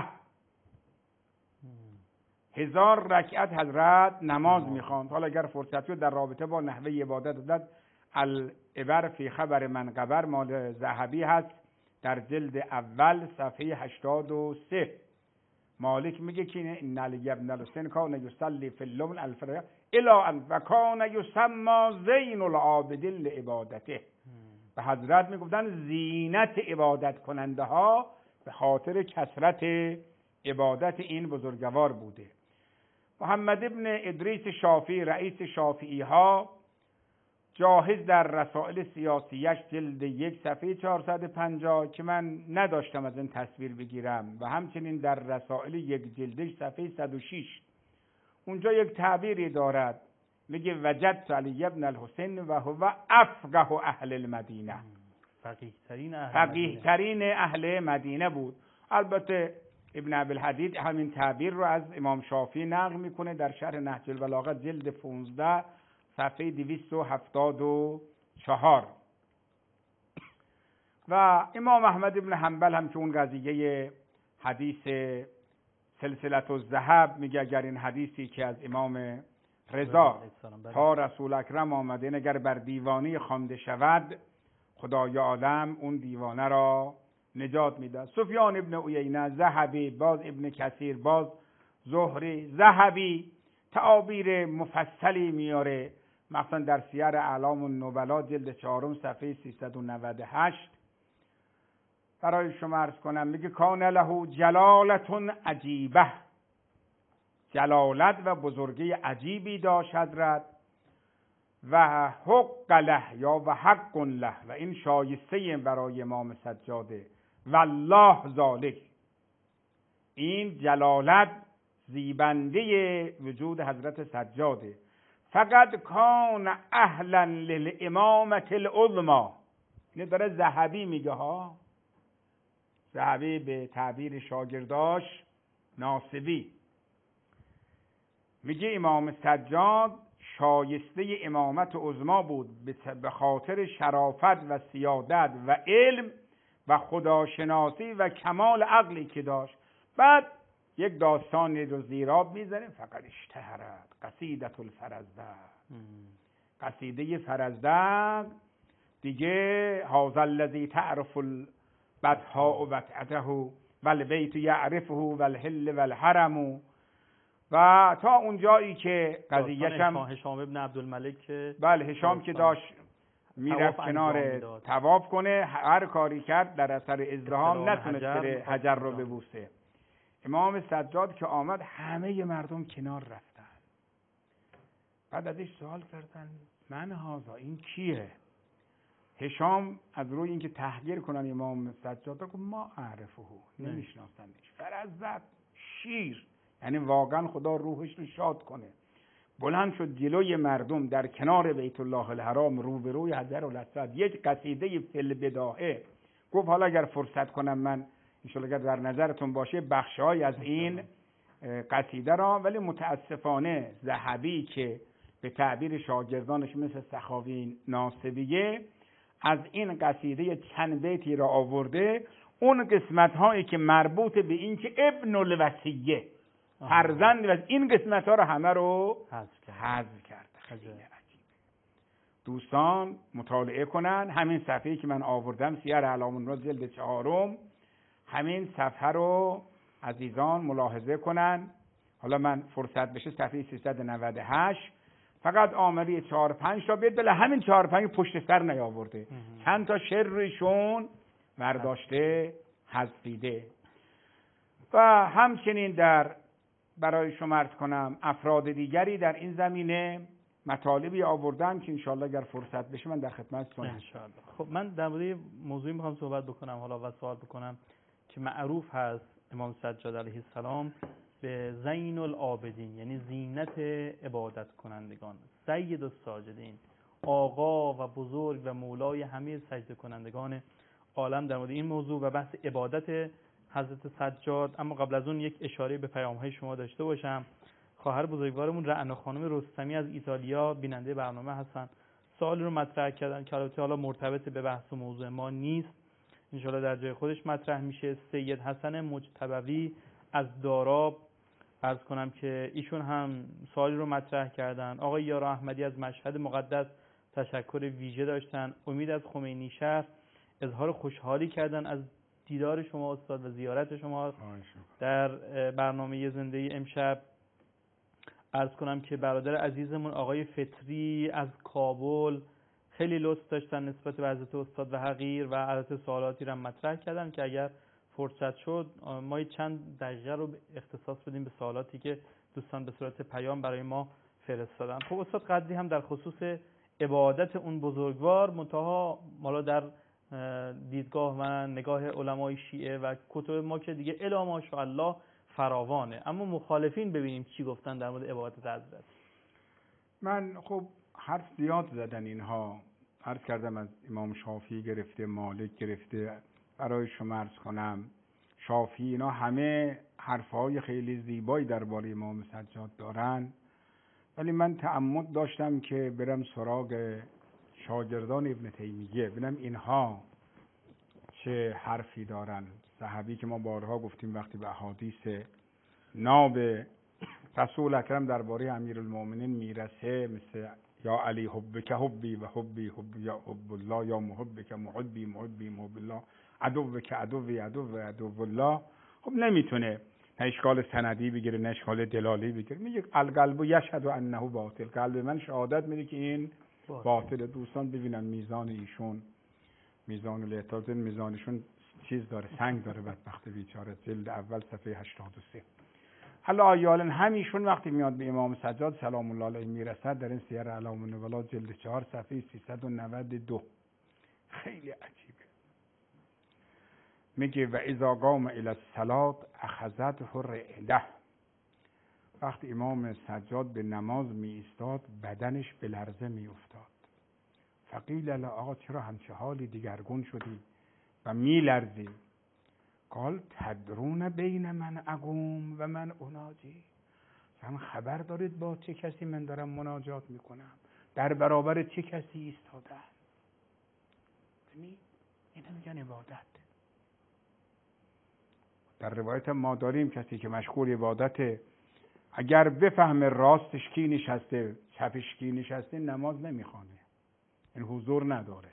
هزار رکعت حضرت نماز میخواند. حالا اگر فرصتی در رابطه با نحوه عبادت داد، العبر فی خبر من قبر مال ذهبی هست در جلد اول صفحه هشتاد و سه. مالک میگه که ان علی ابن الحسین کان یصلی فی الیوم الف رکعه الی ان وکان یسمى زین العابدین لعبادته. به حضرت میگفتن زینت عبادت کننده ها به خاطر کثرت عبادت این بزرگوار بوده. محمد ابن ادریس شافعی رئیس شافعی ها جاهز در رسائل سیاسیش جلد یک صفحه چهارصد و پنجاه که من نداشتم از این تصویر بگیرم و همچنین در رسائل یک جلدش صفحه صد و شش اونجا یک تعبیری دارد، میگه وجدت علی ابن الحسین و هو افقه اهل المدینه، فقیه ترین اهل فقیه ترین اهل مدینه بود. البته ابن ابوالحدید همین تعبیر رو از امام شافعی نقل میکنه در شرح نهج البلاغه جلد پانزده صفحه دویست و هفتاد و چهار. و امام احمد ابن حنبل هم که اون قضیه حدیث سلسلة الذهب میگه اگر این حدیثی که از امام رضا تا رسول اکرم آمده اگر بر دیوانه خوانده شود خدای عالم اون دیوانه را نجات میده. سفیان ابن عیینه، ذهبی، باز ابن کثیر، باز زهری، ذهبی تعابیر مفصلی میاره، مثلا در سیر اعلام النبلا جلد چهارم صفحه سیصد و نود و هشت. برای شما عرض کنم میگه کان له جلالت عجیبه، جلالت و بزرگی عجیبی داشت حضرت، و حق له یا و حق له، و این شایسته برای امام سجاده، والله ذالک، این جلالت زیبنده وجود حضرت سجاده. فقط کان اهلا للامامة العظمی. این داره ذهبی میگه ها، ذهبی به تعبیر شاگرداش ناصبی میگه امام سجاد شایسته امامت عظما بود به خاطر شرافت و سیادت و علم و خداشناسی و کمال عقلی که داشت. بعد یک داستانی رو زیراب میزنه، فقط اشتهرت قصیدة الفرزدق، قصیده فرزدق دیگه، هذا الذی تعرف البطحاء وطأته والبیت یعرفه والحل والحرم، و تا اون جایی که قضیه‌ش هم هشام ابن عبدالملک که بله هشام که داشت میرفت کنار طواف کنه، هر کاری کرد در اثر ازدحام نتونست بره حجر رو ببوسه. امام سجاد که آمد همه مردم کنار رفتن، بعد ازش سوال کردن من هذا، این کیه؟ هشام از روی اینکه تحقیر کنن امام سجاد گفت ما اعرفه، نمیشناسنش. فرزدق شیر، یعنی واقعا خدا روحش رو شاد کنه. بلند شد جلوی مردم در کنار بیت الله الحرام روبروی حجر الاسود یک قصیده فی البداهه گفت حالا اگر فرصت کنم من انشالله اگر در نظرتون باشه بخشای از این قصیده را، ولی متاسفانه ذهبی که به تعبیر شاگردانش مثل سخاوی ناصبیه از این قصیده چند بیتی را آورده، اون قسمت هایی که مربوط به این که ابن الوصیه فرزند و این قسمت ها رو همه رو حذف کرده. خیلی عجیب. دوستان مطالعه کنن همین صفحه‌ای که من آوردم سیر اعلام النبوة جلد چهارم، همین صفحه رو عزیزان ملاحظه کنن. حالا من فرصت بشه صفحه سیصد و نود و هشت فقط آمری چهار پنج تا بیت، بله همین چهار پنج پشت سر نیاورده، چند تا شعرشون برداشته حذفیده. و همچنین در برای شما عرض کنم افراد دیگری در این زمینه مطالبی آوردن که انشاءالله اگر فرصت بشه من در خدمتتون هستم. خب من در مورد موضوعی میخوام صحبت بکنم حالا و سوال بکنم که معروف هست امام سجاد علیه السلام به زین العابدین، یعنی زینت عبادت کنندگان، سید الساجدین، آقا و بزرگ و مولای همه سجده کنندگان عالم، در مورد این موضوع و بحث عبادت حضرت سجاد. اما قبل از اون یک اشاره به پیام‌های شما داشته باشم. خواهر بزرگوارمون رعنا خانم رستمی از ایتالیا بیننده برنامه هستن، سوالی رو مطرح کردن که البته حالا مرتبط به بحث و موضوع ما نیست، انشالله در جای خودش مطرح میشه. سید حسن مجتبی از داراب عرض کنم که ایشون هم سوالی رو مطرح کردن. آقای یارا احمدی از مشهد مقدس تشکر ویژه داشتن. امید از خمینی شهر اظهار خوشحالی کردن از دیدار شما استاد و زیارت شما در برنامه زنده امشب. عرض کنم که برادر عزیزمون آقای فطری از کابل خیلی لطف داشتن نسبت به حضرت استاد و حقیر و البته سوالاتی را مطرح کردن که اگر فرصت شد ما چند دقیقه رو اختصاص بدیم به سوالاتی که دوستان به صورت پیام برای ما فرستادن. خب استاد قدری هم در خصوص عبادت اون بزرگوار منتها مالا در دیدگاه و نگاه علمای شیعه و کتب ما که دیگه الا ماشاءالله فراوانه، اما مخالفین ببینیم چی گفتن در مورد عبادت حضرت. من خب حرف زیاد زدن اینها، عرض کردم از امام شافعی گرفته مالک گرفته برای شما عرض کنم شافعی، اینا همه حرفهای خیلی زیبایی درباره امام سجاد دارن، ولی من تعمد داشتم که برم سراغ شاگردان ابن تیمیه ببینم اینها چه حرفی دارن. صحابی که ما بارها گفتیم وقتی به احادیث ناب رسول اکرم درباره امیرالمومنین میرسه، مثل یا علی حبک حبی و حبی حبی یا حب الله، یا محبک محبی محبی محب الله، عدوک عدوی عدو عدو الله، خب نمیتونه نه اشکال سندی بگیره نه اشکال دلالی بگیره، میگه القلب یشهد انه باطل، قلب من شهادت میده که این باطل. دوستان ببینن میزان ایشون، میزان الاعتدال میزانشون چیز داره، سنگ داره، بدبخت بیچاره، جلد اول صفحه هشتاد و سه. حالا آیالن همیشون وقتی میاد به امام سجاد سلام الله علیه میرسد در این سیر اعلام النبوة جلد چهار صفحه سیصد و نود و دو، خیلی عجیبه. میگه و اذا قام الی الصلاة اخذته الرعده، وقتی امام سجاد به نماز می ایستاد بدنش به لرزه می افتاد. فقیل له آقا چرا همچه حالی دیگرگون شدی و می لرزی؟ قال تدرون بین من اقوم و من اناجی، هم خبر دارید با چه کسی من دارم مناجات میکنم، در برابر چه کسی ایستادم؟ اینو میگن عبادت. در روایت ما داریم کسی که مشغول عبادته اگر بفهمه راستش کی نشسته چپش کی نشسته نماز نمیخوانه، این حضور نداره.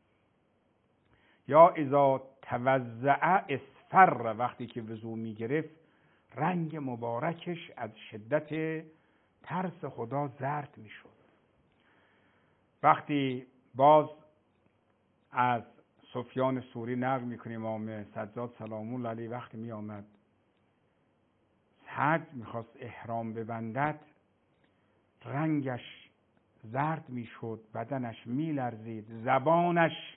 یا اذا توضع اصفر، وقتی که وضو میگرفت رنگ مبارکش از شدت ترس خدا زرد میشد. وقتی باز از سفیان ثوری نقل میکنیم امام سجاد سلام الله علیه وقتی می آمد حج میخواست احرام ببندد رنگش زرد میشد، بدنش میلرزید، زبانش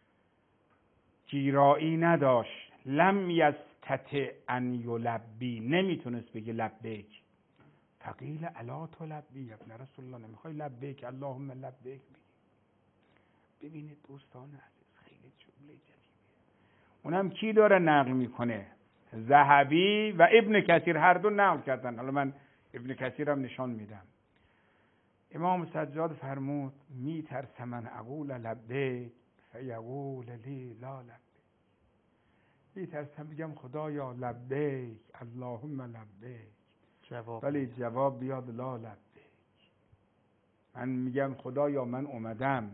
جیرایی نداشت، لم یستطع ان یلبی، نمیتونست بگه لبیک. فقیل الا تلبی ابن رسول الله، نمیخوای لبیک اللهم لبیک بگی؟ ببینید دوستان عزیز خیلی جمله جدیدیه. اونم کی داره نقل میکنه؟ ذهبی و ابن کثیر هر دو نقل کردن. حالا من ابن کثیرم نشان میدم. امام سجاد فرمود میترسم من اقول لبیک فیقول لی لا لبیک. میترسم بگم خدایا لبیک اللهم لبیک، جواب ولی جواب بیاد لا لبیک. من میگم خدایا من اومدم،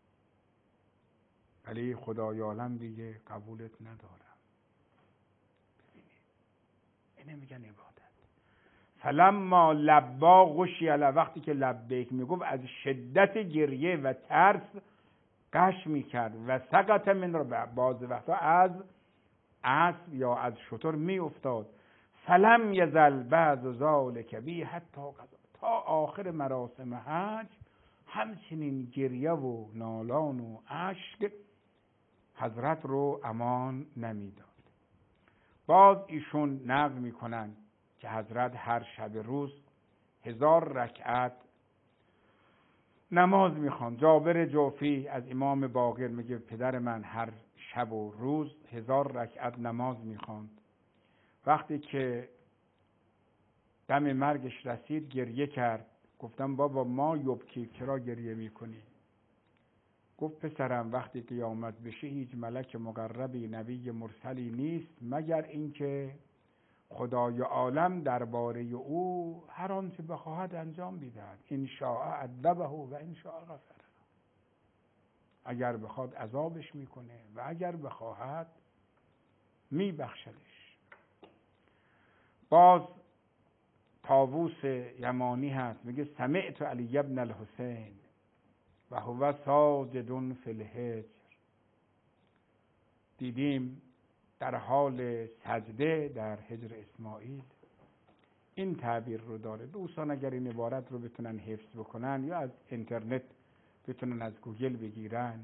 ولی خدایا عالم دیگه قبولت ندارم. ببینید اینه میگن عبادت. فلما لبا غشی علی، وقتی که لبیک میگفت از شدت گریه و ترس قش میکرد و سقط من رو، بعض وقتا از اسب یا از شتر میافتاد. فلم یزل بعد ذلک بی حتی قضا، تا آخر مراسم حج همچنین گریه و نالان و اشک حضرت رو امان نمیداد. باز ایشون نقل میکنن که حضرت هر شب روز هزار رکعت نماز میخوان. جابر جوفی از امام باقر میگه پدر من هر شب و روز هزار رکعت نماز میخوان. وقتی که دم مرگش رسید گریه کرد. گفتم بابا ما یبکی، چرا گریه میکنی؟ گفت پسرم وقتی قیامت بشه هیچ ملک مقربی نبی مرسلی نیست مگر اینکه خدای عالم درباره او هر آنچه بخواهد انجام میدهد. ان شاء عذبه و ان شاء غفر. اگر بخواد عذابش میکنه و اگر بخواهد میبخشدش. باز طاووس یمانی هست میگه سمعت علی ابن الحسین و هو ساجد فی الهجر، دیدیم در حال سجده در هجر اسماعیل. این تعبیر رو داره. دوستان اگر این عبارت رو بتونن حفظ بکنن یا از اینترنت بتونن از گوگل بگیرن.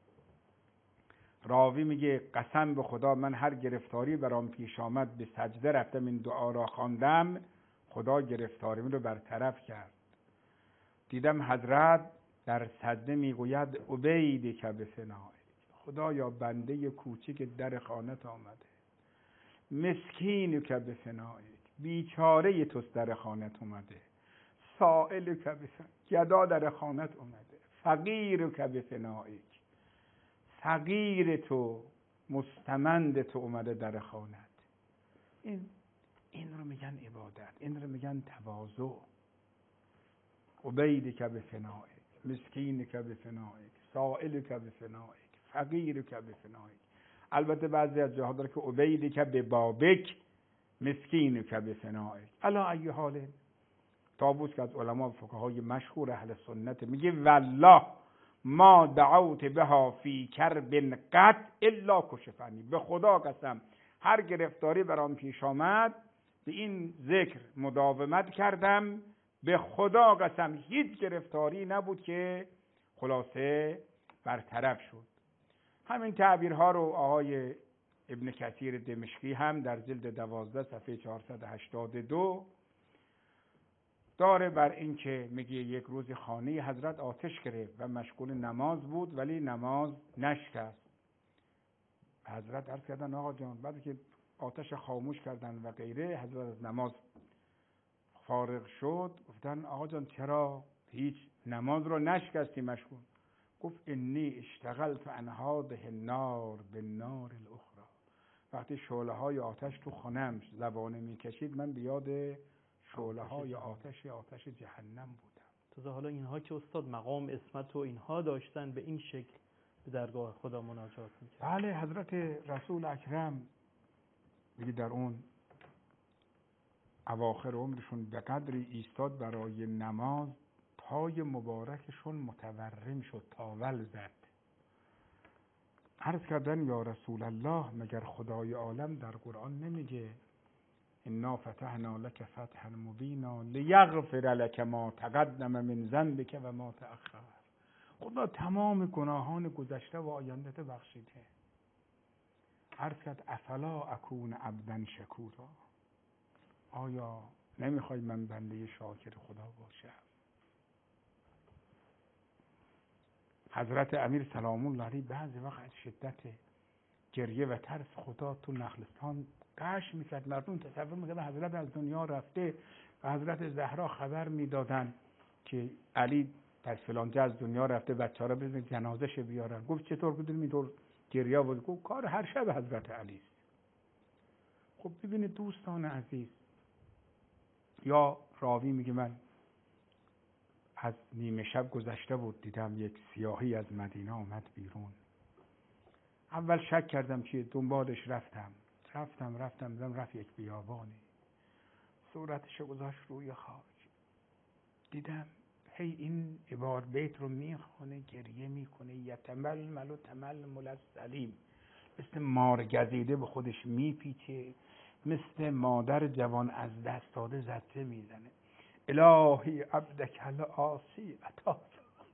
راوی میگه قسم به خدا من هر گرفتاری برام پیش آمد به سجده رفتم این دعا را خواندم، خدا گرفتاری رو برطرف کرد. دیدم حضرت در سجده میگوید عبید که به فنای، خدایا بنده کوچک در خانت آمده، مسکین که به فنای، بیچاره توست در خانت اومده، سائل که به گدا در خانت اومده، فقیر که به فنای، فقیر تو مستمند تو اومده در خانت. این این رو میگن عبادت، این رو میگن تواضع. عبید که به فنای، مسکین که به فنای، سائل که به فنای، فقیر که به فنای. البته بعضی از جاها داره که عبید که به بابک، مسکین که به فنای. علا ای حال طاووس که از علما و فقهای مشهور اهل سنت میگه والله ما دعوت بها فی کرب قط الا کشفنی، به خدا قسم هر گرفتاری برام پیش آمد به این ذکر مداومت کردم، به خدا قسم هیچ گرفتاری نبود که خلاصه برطرف شد. همین تعبیرها رو آقای ابن کثیر دمشقی هم در جلد دوازده صفحه چهارصد و هشتاد و دو داره بر این که میگه یک روز خانه حضرت آتش گرفت و مشغول نماز بود ولی نماز نشکست. حضرت عرض کردن آقا جان، بعد که آتش خاموش کردن و غیره، حضرت از نماز فارغ شد گفتن آقا جان چرا هیچ نماز رو نشکستی مشغول؟ گفت انی اشتغلت عن هذه النار بالنار الاخرى، وقتی شعله های آتش تو خانم زبانه میکشید من بیاد شعله های آتش آتش جهنم بودم. تازه حالا اینها که استاد مقام اسمت و اینها داشتن به این شکل به درگاه خدا مناجات میکرد. بله حضرت رسول اکرم میگه در اون اواخر عمرشون به قدری ایستاد برای نماز پای مبارکشون متورم شد، تاول زد. عرض کردن یا رسول الله مگر خدای عالم در قرآن نمیگه انا فتحنا لك فتحا مبینا لیغفر لك ما تقدم من ذنبك و ما تأخر، خدا تمام گناهان گذشته و آینده تو بخشیده. عرض کرد افلا اکون عبدا شکورا، آیا نمیخوای من بنده شاکر خدا باشم؟ حضرت امیر سلام الله علیه بعضی وقت از شدت گریه و ترس خدا تو نخلستان قش میکرد. مردم تصور میکردن حضرت از دنیا رفته و حضرت زهرا خبر میدادن که علی در فلان جا از دنیا رفته، بچه‌ها رو بزنید جنازه‌ش بیارن. گفت چطور بدونیم اینطور گریه بود؟ گفت کار هر شب حضرت علی است. خب ببینید دوستان عزیز، یا راوی میگه من از نیمه شب گذشته بود دیدم یک سیاهی از مدینه آمد بیرون. اول شک کردم که دنبالش رفتم رفتم رفتم دیدم رفت یک بیابانی، صورتش گذاشت روی خاک. دیدم هی این عبار بیت رو میخونه، گریه میکنه، یتململ و تململ السلیم، مثل مار گزیده به خودش میپیچه، مثل مادر جوان از دست داده زجه میزنه. الهی عبدک العاصی عطا،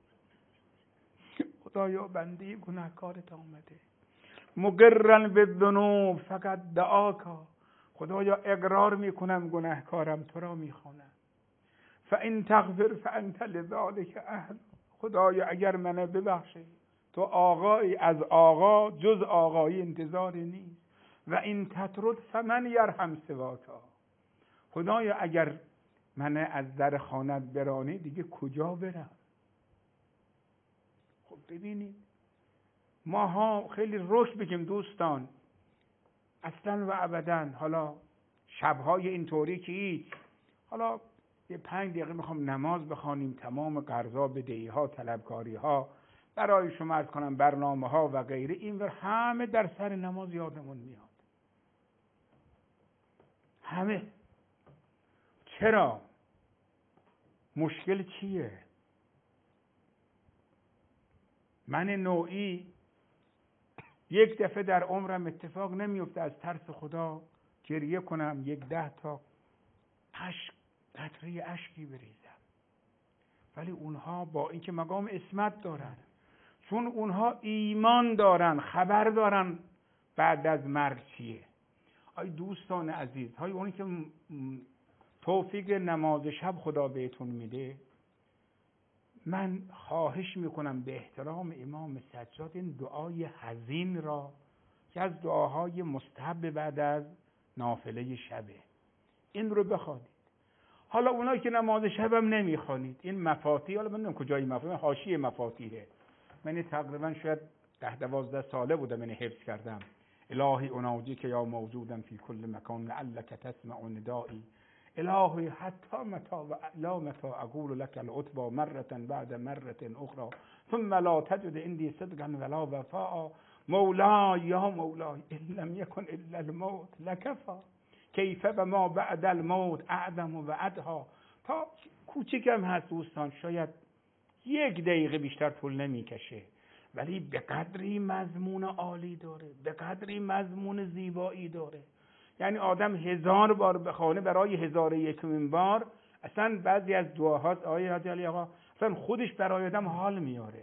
خدایا بنده گناهکارت آمده، مقرن بالذنوب فقط دعاکا، خدایا اقرار میکنم گناهکارم، تو را میخوانم. فان تغفر فانت لذلک اهل، خدایا اگر منو ببخشی تو آقایی از آقا جز آقایی انتظاری نیست. و این تطرد فمن یرحم سواکا، خدایا اگر من از در خانت برانی دیگه کجا برم؟ خب ببینید ما ها خیلی رک بگیم دوستان، اصلا و ابدا. حالا شبهای اینطوری که هیچ، حالا یه پنج دقیقه میخوام نماز بخوانیم، تمام قرضا بدهی ها طلبکاری ها برای شما عرض کنم، برنامه ها و غیره، این ور همه در سر نماز یادمون میاد، همه. چرا؟ مشکل چیه؟ من نوعی یک دفعه در عمرم اتفاق نمیفته از ترس خدا گریه کنم، یک ده تا اشک، قطره اشکی بریزم. ولی اونها با اینکه مقام عصمت دارن، چون اونها ایمان دارن، خبر دارن بعد از مرگ چیه. ای دوستان عزیز، های اونی که توفیق نماز شب خدا بهتون میده، من خواهش میکنم به احترام امام سجاد این دعای حزین را که از دعاهای مستحب بعد از نافله شبه، این رو بخوانید. حالا اونایی که نماز شب هم نمیخوانید، این مفاتیح، حالا من نمیدونم کجای مفاتیح، حاشیه مفاتیحه، من تقریبا شاید ده دوازده ساله بودم من حفظ کردم. الهی اناجیک یا موجودم فی کل مکان لعلک تسمع ندایی، الهی حتی متا و لا متا اقول لك العتبى مرة بعد مرة اخرى ثم لا تجد عندي صدقا ولا وفاء، مولاي یا مولاي ان لم يكن الا الموت لكفى، کیف و ما بعد الموت اعظم و ادها. تا کوچیکم هست دوستان، شاید یک دقیقه بیشتر طول نمیکشه، ولی به قدری مضمون عالی داره، به قدری مضمون زیبایی داره. یعنی آدم هزار بار بخونه برای هزار یکمین بار، اصلا بعضی از دعاها آیه حاجی علی آقا اصلا خودش برای آدم حال میاره.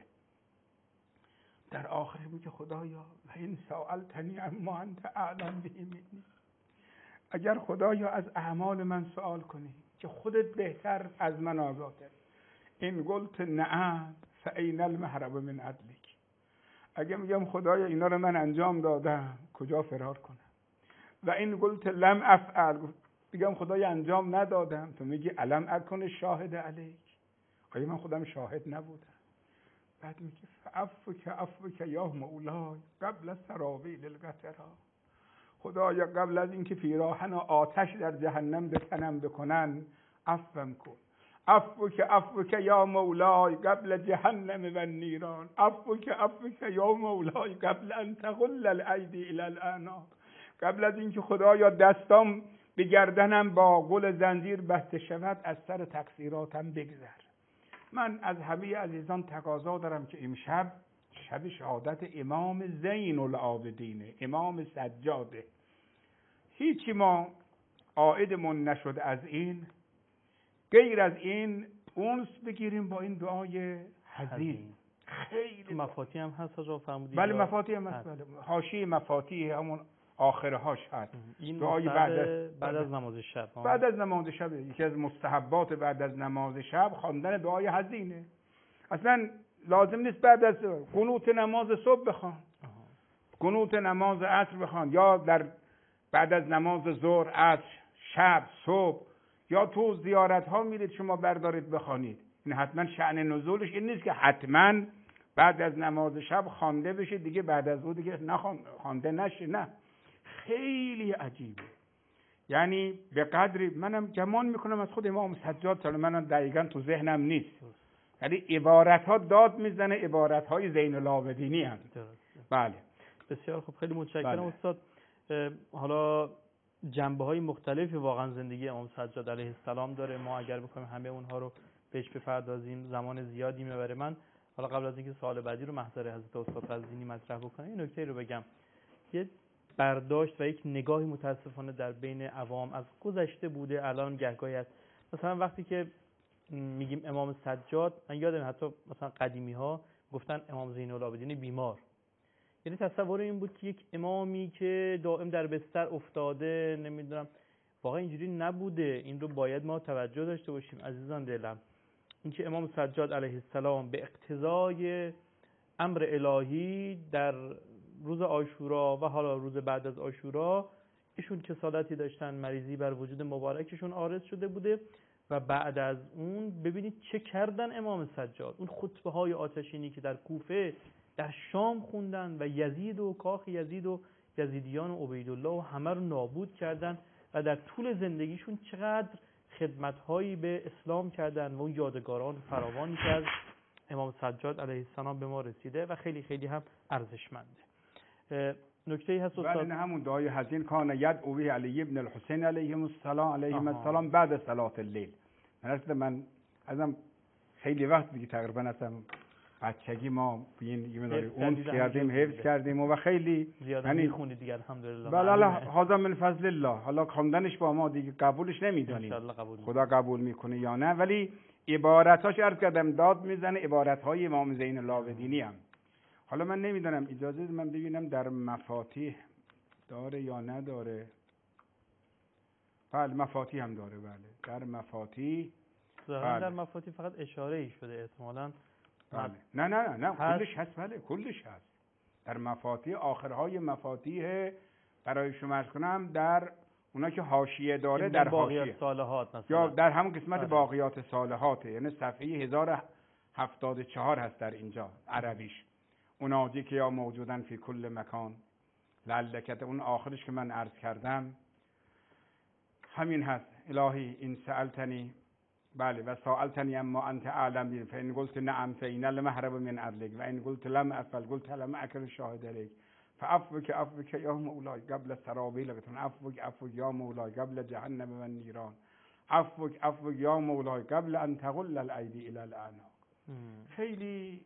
در آخر میگه خدایا و این سألتنی اما انت اعلم به منی، اگر خدایا از اعمال من سوال کنی که خودت بهتر از من آگاهی، این قلت نعم فاین المهرب من عدلک، اگه میگم خدایا اینا رو من انجام دادم کجا فرار کنم؟ و این قلت لم افعل، میگم خدایا انجام ندادم، تو میگی الم اکن شاهد علیک، آیا من خودم شاهد نبودم؟ بعد میگه فعفوک عفوک یا مولای قبل سراویل القطرا، خدایا قبل از اینکه پیراهن و آتش در جهنم به تنم بکنن عفوم کن، عفوک عفوک یا مولای قبل جهنم و نیران، عفوک عفوک یا مولای قبل ان تغل الایدی الی الاعناق، قبل از اینکه خدایا دستام به گردنم با غل زنجیر بسته شود از سر تقصیراتم بگذر. من از همه عزیزان تقاضا دارم که امشب شب شهادت امام زین العابدین، امام سجاده، هیچی ما عائدمون نشد از این غیر از این اونس بگیریم با این دعای حزین. خیلی مفاتیح هم هست آقا فرمودید؟ بله مفاتیح هم هست، بله حاشیه مفاتیح همون آخرهاش هست. این دعای بعد بعد از بعد از نماز شب. بعد از نماز شب یکی از مستحبات بعد از نماز شب خواندن دعای حزینه. اصلا لازم نیست بعد از قنوت نماز صبح بخوان، قنوت نماز عصر بخوان، یا در بعد از نماز ظهر، عصر، شب، صبح، یا تو زیارت ها میرید شما بردارید بخوانید. این حتما شأن نزولش این نیست که حتما بعد از نماز شب خوانده بشه دیگه بعد از اون دیگه نخوانده نشه. نه، خیلی عجیبه. یعنی به قدری منم گمان میکنم از خود امام سجاد سلام منم دقیقاً تو ذهنم نیست، یعنی عبارت ها داد میزنه، عبارت های زین العابدینی هست. بله بسیار خوب، خیلی متشکرم. بله. استاد حالا جنبه های مختلفی واقعا زندگی امام سجاد علیه السلام داره. ما اگر بخوایم همه اونها رو بهش بپردازیم زمان زیادی میبره. من حالا قبل از اینکه سوال بعدی رو محضر حضرت استاد فضلینی مطرح بکنم این نکته رو بگم. یه برداشت و یک نگاهی متاسفانه در بین عوام از گذشته بوده، الان گهگاهی هست. مثلا وقتی که میگیم امام سجاد، من یادم حتی مثلا قدیمی ها گفتن امام زین العابدین بیمار. یعنی تصور این بود که یک امامی که دائم در بستر افتاده، نمیدونم، واقعا اینجوری نبوده. این رو باید ما توجه داشته باشیم عزیزان دلم. اینکه امام سجاد علیه السلام به اقتضای امر الهی در روز عاشورا و حالا روز بعد از عاشورا ایشون کسالتی داشتن، مریضی بر وجود مبارکشون عارض شده بوده و بعد از اون ببینید چه کردن امام سجاد. اون خطبه های آتشینی که در کوفه، در شام خوندن و یزید و کاخ یزید و یزیدیان و عبیدالله و همه رو نابود کردن و در طول زندگیشون چقدر خدمت‌هایی به اسلام کردن و اون یادگاران فراوانی که از امام سجاد علیه السلام به ما رسیده و خیلی خیلی هم ارزشمنده. نکته‌ای هست استاد؟ بله، همون دعای حزین کان یدعو به علی ابن الحسین علیه السلام علیه السلام بعد صلاة اللیل. من اصلا من ازم خیلی وقت دیگه تقریبا اصلا بچگی ما این یه مقدار اون کردیم، حفظ کردیم و خیلی زیاد میخونید دیگه الحمدلله. بله الله هذا من فضل الله. حالا خواندنش با ما دیگه قبولش نمیدونیم، خدا قبول میکنه یا نه، ولی عبارتاش عرض کردم داد میزنه، عبارتهای امام زین العابدینی هم. حالا من نمیدونم، اجازه من ببینم در مفاتیح داره یا نداره. بله مفاتیح هم داره. بله در مفاتیح، بله. در مفاتیح فقط اشاره ای شده احتمالاً. بله. نه نه نه نه کلش هست. بله کلش هست در مفاتیح. آخرهای مفاتیح برای شما عرض کنم در اونا که حاشیه داره، در باقیات صالحات مثلا، یا در همون قسمت بله. باقیات صالحات، یعنی صفحه هزار و هفتاد و چهار هست در اینجا عربیش. اوناجی که یا موجودن فی کل مکان لعلکت، اون آخرش که من عرض کردم همین هست. الهی این سألتنی، بله، و سألتنی اما انت اعلم بی، فإن قلت نعم فإن المهرب من ارلک و ان قلت لم افعل قلت لم اکن شاهد علیک فعفوک عفوک یا مولاي قبل سرابیل قطن عفوک عفوک یا مولاي قبل جهنم و النیران عفوک عفوک یا مولاي قبل ان تغل الایدی الی الاعناق. خیلی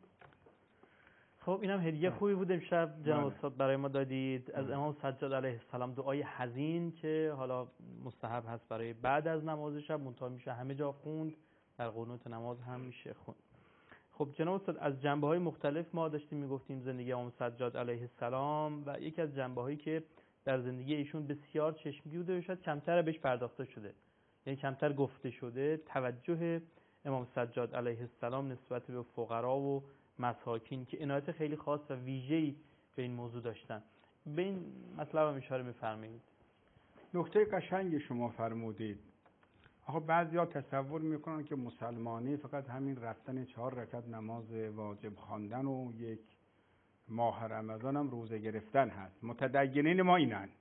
خب اینم هدیه خوبی بود امشب جناب استاد برای ما دادید از امام سجاد علیه السلام. دعای حزین که حالا مستحب هست برای بعد از نماز شب، منتها میشه همه جا خوند، در قنوت نماز هم میشه خوند. خب جناب استاد از جنبه‌های مختلف ما داشتیم میگفتیم زندگی امام سجاد علیه السلام و یکی از جنبه‌هایی که در زندگی ایشون بسیار چشمگیر بوده و شاید کمتر بهش پرداخته شده، یعنی کمتر گفته شده، توجه امام سجاد علیه السلام نسبت به فقرا و مساکین که عنایت خیلی خاص و ویژه‌ای به این موضوع داشتن. به این مطلب هم اشاره می‌فرمایید. نکته قشنگی شما فرمودید. آخه بعضیا تصور میکنن که مسلمانی فقط همین رفتن چهار رکعت نماز واجب خواندن و یک ماه رمضان هم روزه گرفتن هست. متدینین ما اینن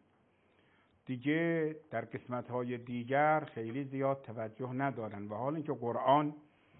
دیگه، در قسمت‌های دیگر خیلی زیاد توجه ندارن و حال اینکه قرآن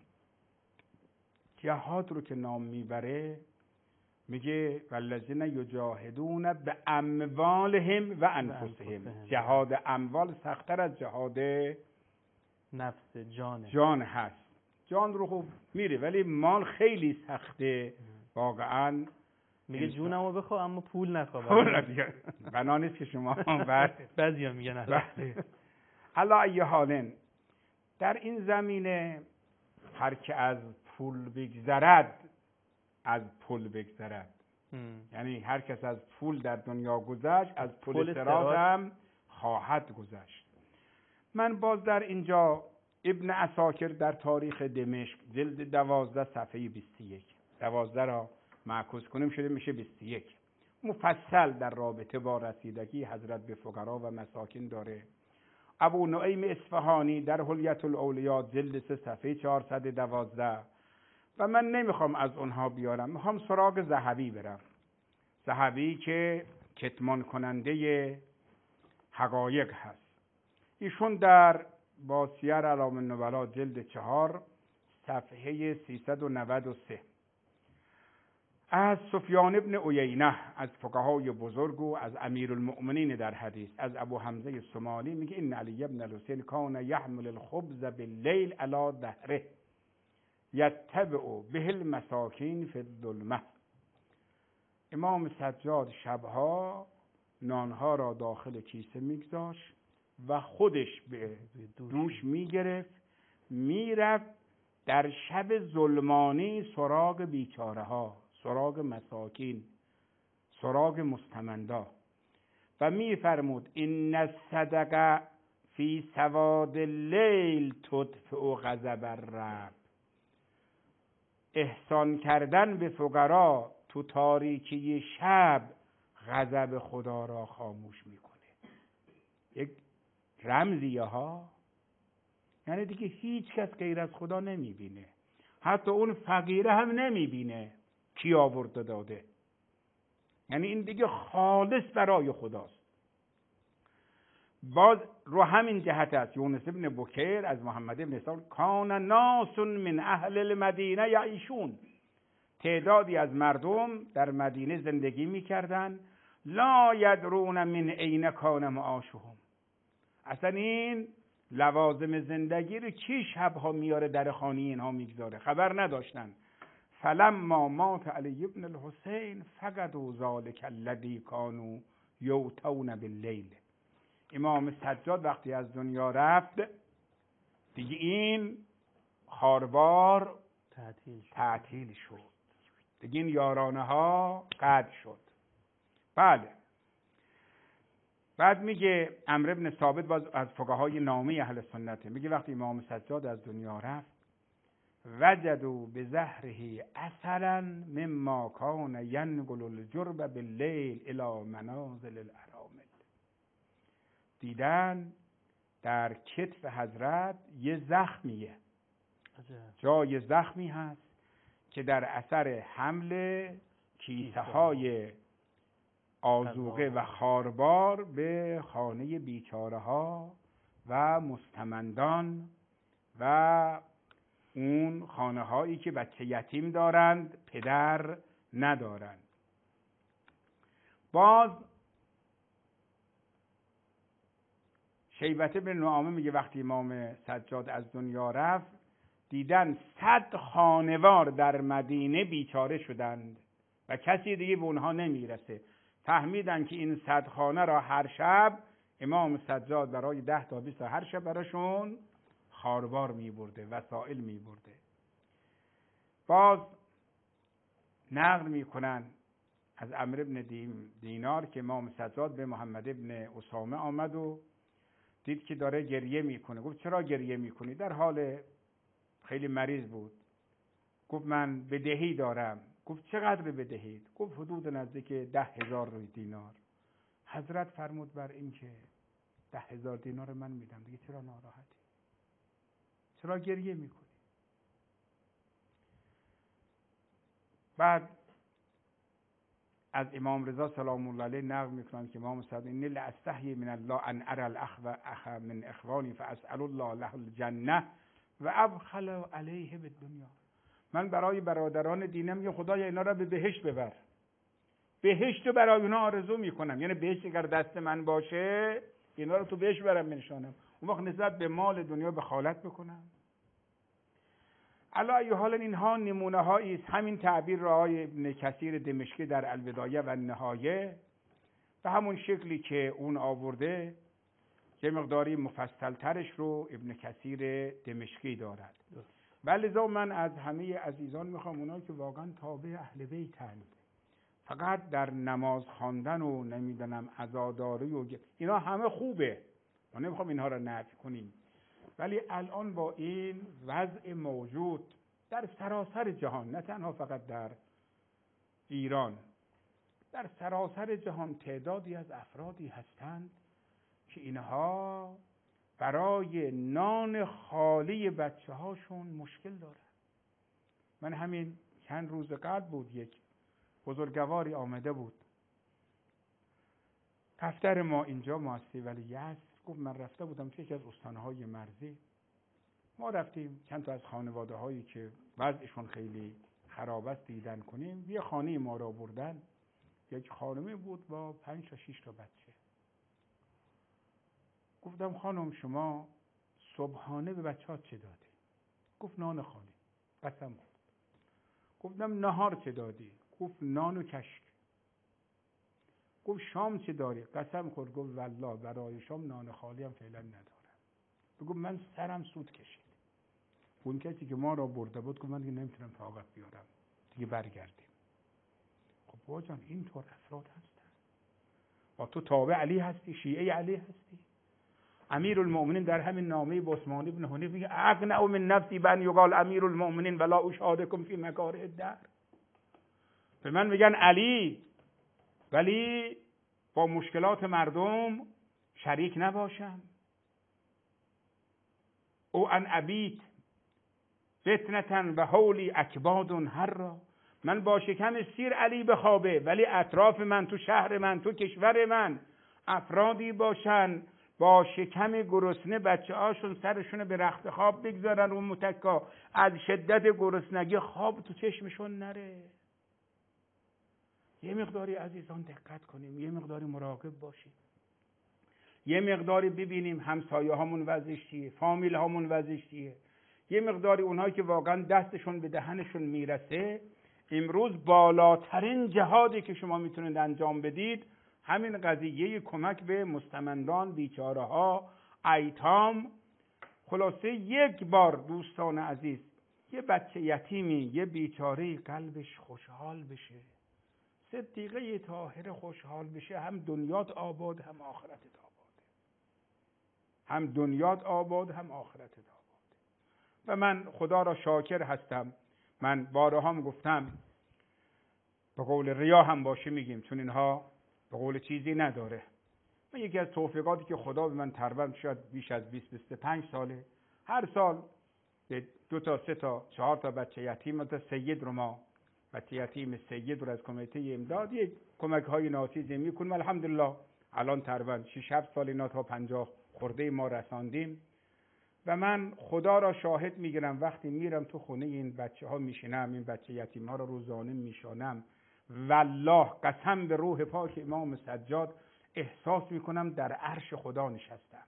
جهاد رو که نام میبره میگه والذین یجاهدون به اموالهم و انفسهم. جهاد اموال سخت‌تر از جهاد نفس، جان جان هست. جان رو خوب میره ولی مال خیلی سخته واقعا. میگه جونمو بخوا اما پول نخوا. بنا نیست که شما بعضیا میگن علی ای حال در این زمینه هر که از پول بگذرد از پول بگذرد. یعنی هر کس از پول در دنیا گذشت از پول, پول صراط هم خواهد گذشت. من باز در اینجا ابن عساکر در تاریخ دمشق جلد دوازده صفحه بیست و یک، دوازده را معکوس کنیم شده میشه بیست و یک، مفصل در رابطه با رسیدگی حضرت به فقرا و مساکین داره. ابو نعیم اصفهانی در حلیة الاولیاء جلد سه صفحه چهارصد و دوازده. و من نمیخوام از اونها بیارم، میخوام سراغ ذهبی برم. ذهبی که کتمان کننده حقایق هست. ایشون در با سیر اعلام النبلا جلد چهار صفحه سیصد و نود و سه از سفیان ابن عیینه از فقهای بزرگ و از امیرالمؤمنین در حدیث از ابو حمزه سمالی میگه ان علی ابن الحسین کان یحمل الخبز باللیل علی ظهره یتبع به المساکین فی الظلمه. امام سجاد شبها نانها را داخل کیسه میگذاشت و خودش به دوش میگرفت، میرفت در شب ظلمانی سراغ بیچاره ها، سراغ مساکین، سراغ مستمندا و میفرمود ان الصدقه فی سواد اللیل تدفع غضب الرب. احسان کردن به فقرا تو تاریکی شب غضب خدا را خاموش میکنه. یک رمزیه ها، یعنی دیگه هیچ کس غیر از خدا نمیبینه، حتی اون فقیره هم نمیبینه کی آورده داده، یعنی این دیگه خالص برای خداست. باز رو همین جهت است یونس ابن بکیر از محمد ابن اسحاق کان ناس من اهل المدینه یعیشون، تعدادی از مردم در مدینه زندگی میکردن لا یدرون من عین کان معاشهم، اصلا این لوازم زندگی رو کی شبها میاره در خانه اینها میگذاره خبر نداشتن. فلما مات علی ابن الحسین فقدوا ذلک الذی کانوا یؤتون باللیل. امام سجاد وقتی از دنیا رفت دیگه این خاربار تعطیل شد. تعطیل شد دیگه این یارانه ها قطع شد. بله. بعد میگه عمرو بن ثابت باز از فقهای نامی اهل سنته، میگه وقتی امام سجاد از دنیا رفت وجدوا بزهره اثرا مما کان ینقل الجرب باللیل الی منازل الارامل. دیدن در کتف حضرت یه زخمیه، جای زخمی هست که در اثر حمل کیسه های آذوقه و خاربار به خانه بیچاره ها و مستمندان و اون خانه هایی که بچه یتیم دارند پدر ندارند. باز شیبته بن نعامه میگه وقتی امام سجاد از دنیا رفت دیدن صد خانوار در مدینه بیچاره شدند و کسی دیگه به اونها نمیرسه. فهمیدن که این صد خانه را هر شب امام سجاد برای ده تا بیست هر شب براشون خاربار میبرده، وسائل میبرده. باز نقل میکنن از عمرو بن دینار که امام سجاد به محمد ابن اسامه آمد و دید که داره گریه میکنه. گفت چرا گریه میکنی؟ در حال خیلی مریض بود. گفت من بدهی دارم. گفت چقدر بدهید؟ گفت حدود نزدیک ده هزار دینار. حضرت فرمود بر این که ده هزار دینار من میدم، دیگه چرا ناراحتی؟ چرا گریه میکنی؟ بعد از امام رضا سلام الله علیه نقل میکنن که امام صادق انی لاستحی من الله ان ارى الاخو اخ من اخوانی فاسال الله له الجنه و ابخل علیه بالدنیا. من برای برادران دینم میگم خدایا اینا را به بهشت ببر، بهشت رو برای اونا آرزو میکنم، یعنی بهشت اگر دست من باشه اینا رو تو بهشت برم میشانم، اون وقت نسبت به مال دنیا بخالت بکنم. علی ای حال اینها نمونه هایی است. همین تعبیر را آقای ابن کثیر دمشقی در البدایه و النهایه به همون شکلی که اون آورده یه مقداری مفصل ترش رو ابن کثیر دمشقی دارد. ولذا من از همه عزیزان میخوام اونایی که واقعا تابع اهل بیتند فقط در نماز خواندن و نمیدونم عزاداری و اینا همه خوبه، ما نمیخوام اینها را نفی کنیم، ولی الان با این وضع موجود در سراسر جهان، نه تنها فقط در ایران، در سراسر جهان تعدادی از افرادی هستند که اینها برای نان خالی بچه هاشون مشکل دارن. من همین چند روز قبل بود یک بزرگواری آمده بود دفتر ما اینجا مؤسسه ولی یزد، گفت من رفته بودم توی یکی از استانهای مرزی، ما رفتیم چند تا از خانواده هایی که وضعشون خیلی خراب است دیدن کنیم، یه خانه ما را بردن، یک خانمی بود با پنج تا شش تا بچه. گفتم خانم شما صبحانه به بچه ها چه دادی؟ گفت نان خالی. قسم خورد. گفتم نهار چه دادی؟ گفت نان و کشک. گفت شام چه داری؟ قسم خورد. گفت والله برای شام نان خالی هم فعلا ندارم. گفت من سرم سود کشید. اون کسی که ما را برده بود گفت من دیگه نمیتونم طاقت بیارم، دیگه برگردیم. خب بابا جان اینطور افراد هستن. و تو تابع علی هستی، شیعه علی هستی. امیر المؤمنین در همین نامه به عثمان بن حنیف میگه اقنع من نفسی بن یقال امیر المؤمنین ولا اشهادکم فی مکاره الدهر. به من میگن علی ولی با مشکلات مردم شریک نباشم. او ان ابیت فتنة و حولی اکباد هر را، من با شکم سیر علی بخوابه ولی اطراف من تو شهر من تو کشور من افرادی باشن با شکم گرسنه بچه هاشون سرشون به رخت خواب بگذارن رو متکا، از شدت گرسنگی خواب تو چشمشون نره. یه مقداری عزیزان دقت کنیم، یه مقداری مراقب باشیم، یه مقداری ببینیم همسایه هامون وضعش چیه، فامیل هامون وضعش چیه. یه مقداری اونهایی که واقعا دستشون به دهنشون میرسه، امروز بالاترین جهادی که شما میتونید انجام بدید همین قضیه کمک به مستمندان، بیچاره ها، ایتام. خلاصه یک بار دوستان عزیز یه بچه یتیمی، یه بیچاره قلبش خوشحال بشه، صدیقه طاهره خوشحال بشه، هم دنیات آباد هم آخرتت آباده، هم دنیات آباد هم آخرتت آباده. و من خدا را شاکر هستم. من بارها هم گفتم، به قول ریا هم باشه میگیم چون اینها به قول چیزی نداره. من یکی از توفیقاتی که خدا به من تربم شد بیش از بیست بیست و پنج ساله، هر سال به دو تا سه تا چهار تا بچه یتیم تا سید رو ما بچه یتیم سید رو از کمیته امداد یک کمک های ناچیزی میکنیم. الحمدلله الان تقریبا شش هفت سال اینا تا پنجاه خورده ما رساندیم. و من خدا را شاهد میگیرم وقتی میرم تو خونه این بچه ها میشینم، این بچه یتیم ها را روزانه میشانم، والله قسم به روح پاک امام سجاد احساس میکنم در عرش خدا نشستم.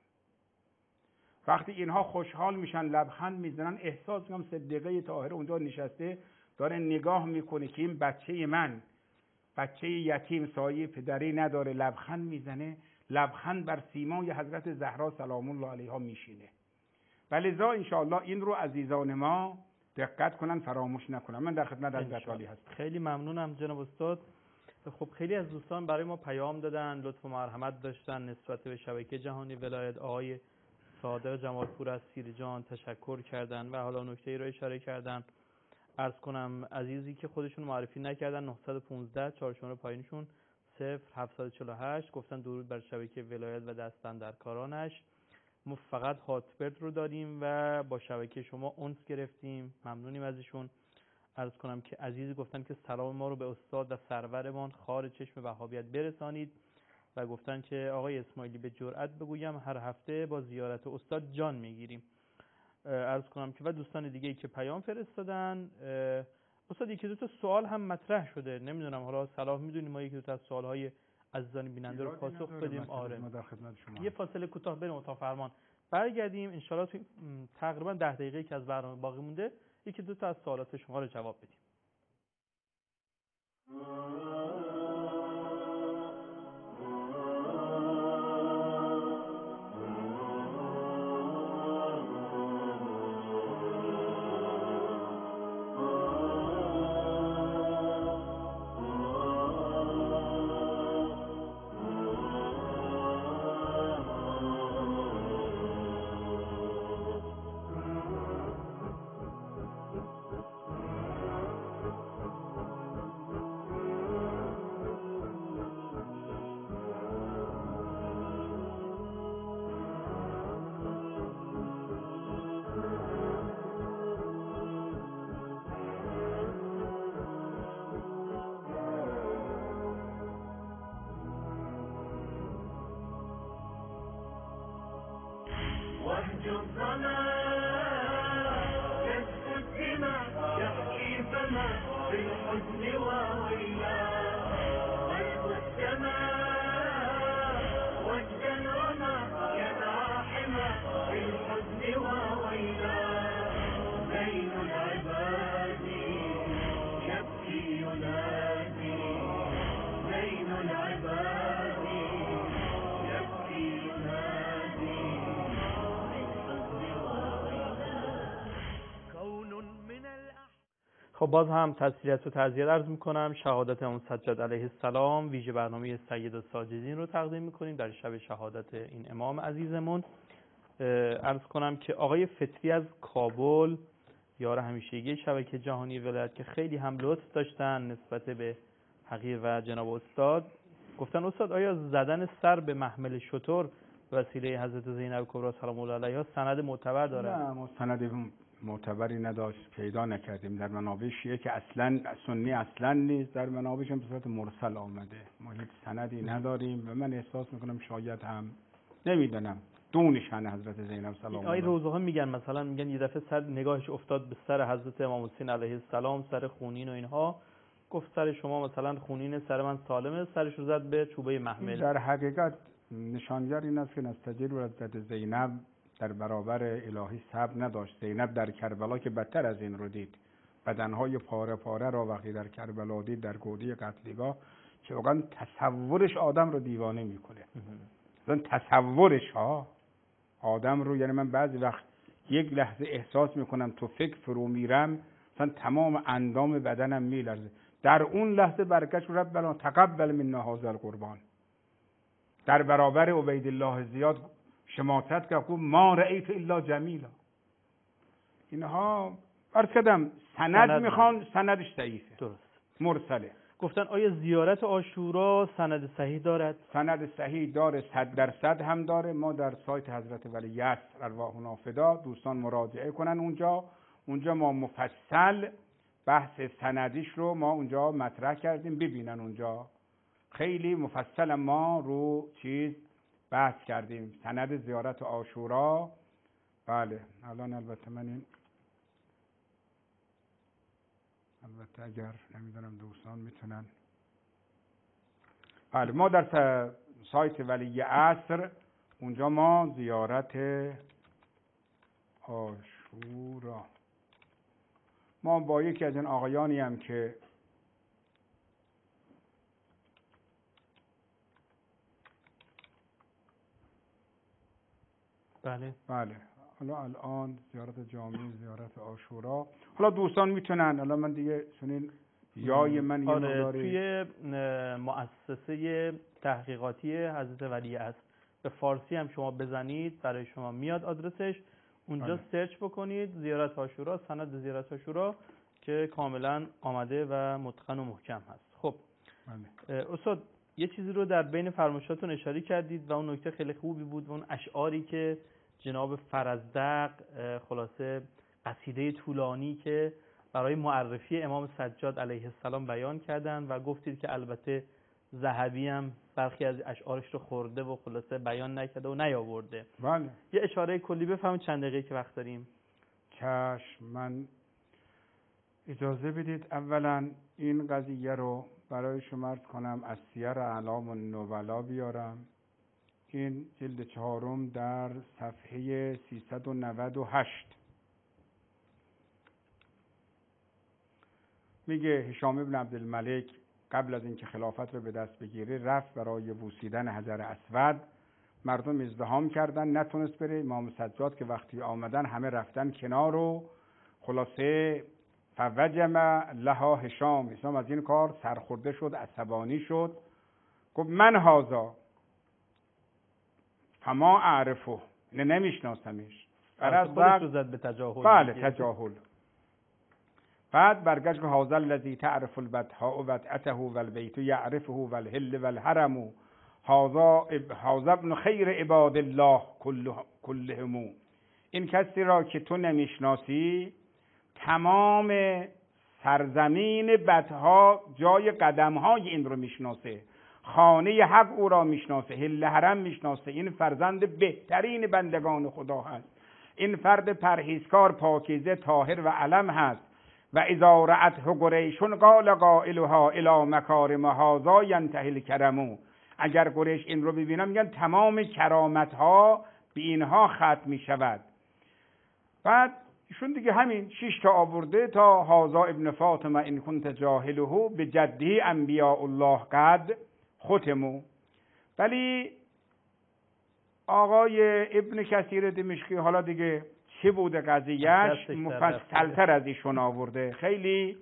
وقتی اینها خوشحال میشن لبخند میزنن احساس میکنم صدیقه طاهره اونجا نشسته داره نگاه میکنه که این بچه من، بچه یتیم سایه پدری نداره، لبخند میزنه، لبخند بر سیمای حضرت زهرا سلام الله علیها میشینه. ولذا انشاءالله این رو عزیزان ما دقت کنن، فراموش نکنن. من در خدمت حضرت عالی هستم. خیلی ممنونم جناب استاد. خب خیلی از دوستان برای ما پیام دادن، لطف و مرحمت داشتن نسبت به شبکه جهانی ولایت. آقای صادق جمالپور از سیرجان تشکر کردن و حالا نکته‌ای رو اشاره کردن. عرض کنم عزیزی که خودشون معرفی نکردن نه یک پنج چهار شماره پایینشون صفر هفت چهار هشت گفتن درود بر شبکه ولایت و دست‌اندرکارانش. ما فقط هاتبرد رو داریم و با شبکه شما انس گرفتیم، ممنونیم ازشون. عرض کنم که عزیزی گفتن که سلام ما رو به استاد و سرورمان خار چشم وهابیت برسانید و گفتن که آقای اسماعیلی به جرئت بگویم هر هفته با زیارت استاد جان میگیریم. عرض کنم که و دوستان دیگه ای که پیام فرستادن. استاد یکی دو تا سوال هم مطرح شده، نمیدونم حالا صلاح میدونیم ما یکی دو تا از سوالهای عزیزان بیننده رو پاسخ بدیم. آره یه فاصله کوتاه بریم اتاق فرمان، برگردیم ان شاء الله تقریبا ده دقیقه که از برنامه باقی مونده یکی دو تا از سوالات شما رو جواب بدیم. نهج الظلام كسف الدماء يحكي فما بالحزن وويلا قلب السماء وجدا وما يدعى حما بالحزن وويلا بين العباد يبكي ينادي بين العباد يبكي ينادي بالحزن وويلا كون من الأحزان. خب باز هم تسلیت و تعزیت عرض میکنم. شهادت امام سجاد علیه السلام ویژه برنامه سید الساجدین رو تقدیم میکنیم در شب شهادت این امام عزیزمون. عرض کنم که آقای فطری از کابل، یار همیشگی شبکه جهانی ولایت، که خیلی هم لطف داشتن نسبت به حقیر و جناب استاد، گفتن استاد آیا زدن سر به محمل شتر وسیله حضرت زینب کبری سلام الله علیها سند معتبر داره؟ نه، ما سند معتبری نداشت، پیدا نکردیم در منابع شیعه که اصلا سنی اصلا نیست، در منابعش هم به صورت مرسل آمده. ما هیچ سندی نداریم و من احساس میکنم شاید هم نمیدونم دون شأن حضرت زینب سلام الله. آیه روزه ها میگن مثلا میگن یه دفعه سر نگاهش افتاد به سر حضرت امام حسین علیه السلام، سر خونین و اینها، گفت سر شما مثلا خونین، سر من سالمه، سرش رو زد به چوبه محمل. در حقیقت نشانگر این است که نستجیل و حضرت زینب در برابر الهی صبر نداشت. زینب در کربلا که بدتر از این رو دید، بدنهای پاره پاره را وقتی در کربلا دید در گودی قتلگاه، که واقعا تصورش آدم رو دیوانه میکنه. مثلا تصورش ها آدم رو، یعنی من بعضی وقت یک لحظه احساس میکنم تو فکر فرو میرم، مثلا تمام اندام بدنم میلرزه. در اون لحظه برکش ربنا تقبل منا هذا القربان، در برابر عبیدالله زیاد شماتت که گفت ما رأیت الا جمیلا. اینها عرض کردم سند میخوان، سندش ضعیفه، درست، مرسله. گفتن آیا زیارت عاشورا سند صحیح دارد؟ سند صحیح داره، صد درصد هم داره. ما در سایت حضرت ولی یسر ارواحنا فدا، دوستان مراجعه کنن اونجا، اونجا ما مفصل بحث سندیش رو ما اونجا مطرح کردیم، ببینن اونجا خیلی مفصل ما رو چیز بحث کردیم، سند زیارت عاشورا. بله الان البته من این البته اگر نمیدونم دوستان میتونن، بله ما در سایت ولی عصر اونجا ما زیارت عاشورا، ما با یکی از این آقایانی هم که بله بله حالا الان زیارت جامع، زیارت عاشورا، حالا دوستان میتونن، حالا من دیگه چنین یای من یه آره مقداری توی مؤسسه تحقیقاتی حضرت ولی عصر به فارسی هم شما بزنید برای شما میاد آدرسش، اونجا بله. سرچ بکنید زیارت عاشورا، سند زیارت عاشورا که کاملا آمده و متقن و محکم هست. خب بله. استاد یه چیزی رو در بین فرمایشاتون اشاره کردید و اون نکته خیلی خوبی بود، اون اشعاری که جناب فرزدق، خلاصه قصیده طولانی که برای معرفی امام سجاد علیه السلام بیان کردن و گفتید که البته ذهبی هم برخی از اشعارش رو خورده و خلاصه بیان نکرده و نیاورده. بله. یه اشاره کلی بفهمید چند دقیقه که وقت داریم. چشم، من اجازه بدید اولا این قضیه رو برای شما عرض کنم از سیر اعلام النبلا بیارم. این جلد چهارم در صفحه سیصد و نود و هشت میگه هشام ابن عبدالملک قبل از اینکه خلافت رو به دست بگیره رفت برای بوسیدن حجر اسود، مردم ازدحام کردن نتونست بره. امام سجاد که وقتی آمدن همه رفتن کنار و خلاصه فوجم لها هشام، هشام از این کار سرخورده شد، عصبانی شد، گفت من هازا فما اعرفه، نه نمیشناسمش. خودش رو زد به تجاهل. بله تجاهل. بعد برگشت که هازا الذی تعرف البطحاء وطأته والبیت یعرفه والهل والحرم هازا هازا ابن خیر عباد الله کلهم، این کسی را که تو نمیشناسی تمام سرزمین بطحا جای قدمهای این رو میشناسه، خانه حق او را میشناسه، هل حرم میشناسه، این فرزند بهترین بندگان خدا هست. این فرد پرهیزکار پاکیزه طاهر و علم هست. و اذا رأته قریشون قال قائلها الی مکارم هذا ینتهی الکرم. اگر قریش این رو ببینن میگن تمام کرامت ها به اینها ختم می شود. بعد ایشون دیگه همین شش تا آورده تا هذا ابن فاطمه ان کنت جاهله به جده انبیاء الله قد ختمو. ولی آقای ابن کثیر دمشقی حالا دیگه چه بوده قضیهش مفصلتر از ایشون آورده. خیلی